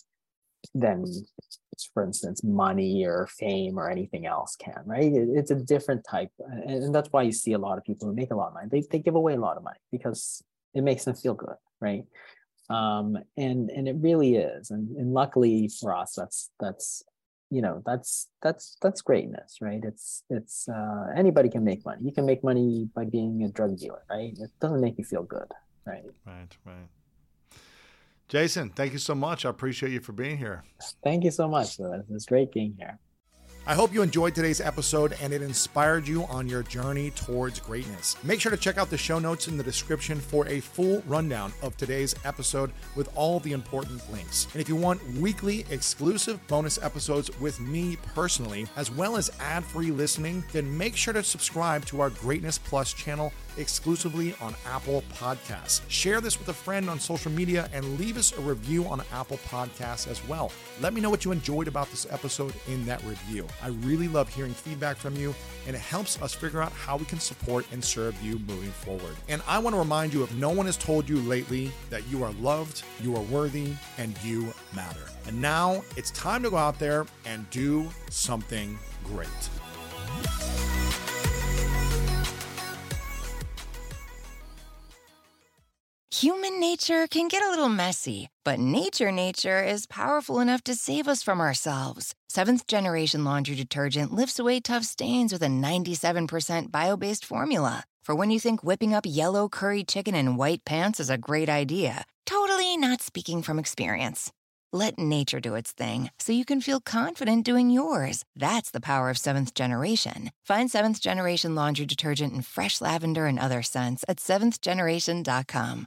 for instance money or fame or anything else can, right? It's a different type, and that's why you see a lot of people who make a lot of money, they give away a lot of money because it makes them feel good, right? And it really is, and luckily for us, that's greatness, right? It's anybody can make money. You can make money by being a drug dealer, right? It doesn't make you feel good, right? Right. Jason, thank you so much. I appreciate you for being here. Thank you so much, Louis. It's great being here. I hope you enjoyed today's episode and it inspired you on your journey towards greatness. Make sure to check out the show notes in the description for a full rundown of today's episode with all the important links. And if you want weekly exclusive bonus episodes with me personally, as well as ad-free listening, then make sure to subscribe to our Greatness Plus channel exclusively on Apple Podcasts. Share this with a friend on social media and leave us a review on Apple Podcasts as well. Let me know what you enjoyed about this episode in that review. I really love hearing feedback from you, and it helps us figure out how we can support and serve you moving forward. And I want to remind you, if no one has told you lately, that you are loved, you are worthy, and you matter. And now it's time to go out there and do something great. Human nature can get a little messy, but nature is powerful enough to save us from ourselves. Seventh Generation Laundry Detergent lifts away tough stains with a 97% bio-based formula. For when you think whipping up yellow curry chicken in white pants is a great idea. Totally not speaking from experience. Let nature do its thing so you can feel confident doing yours. That's the power of Seventh Generation. Find Seventh Generation Laundry Detergent in fresh lavender and other scents at seventhgeneration.com.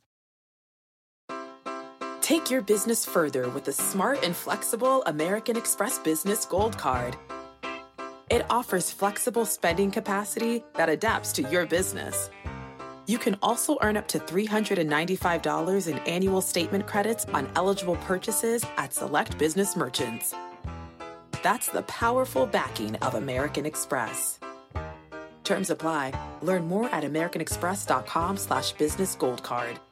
Take your business further with the smart and flexible American Express Business Gold Card. It offers flexible spending capacity that adapts to your business. You can also earn up to $395 in annual statement credits on eligible purchases at select business merchants. That's the powerful backing of American Express. Terms apply. Learn more at americanexpress.com/business gold card.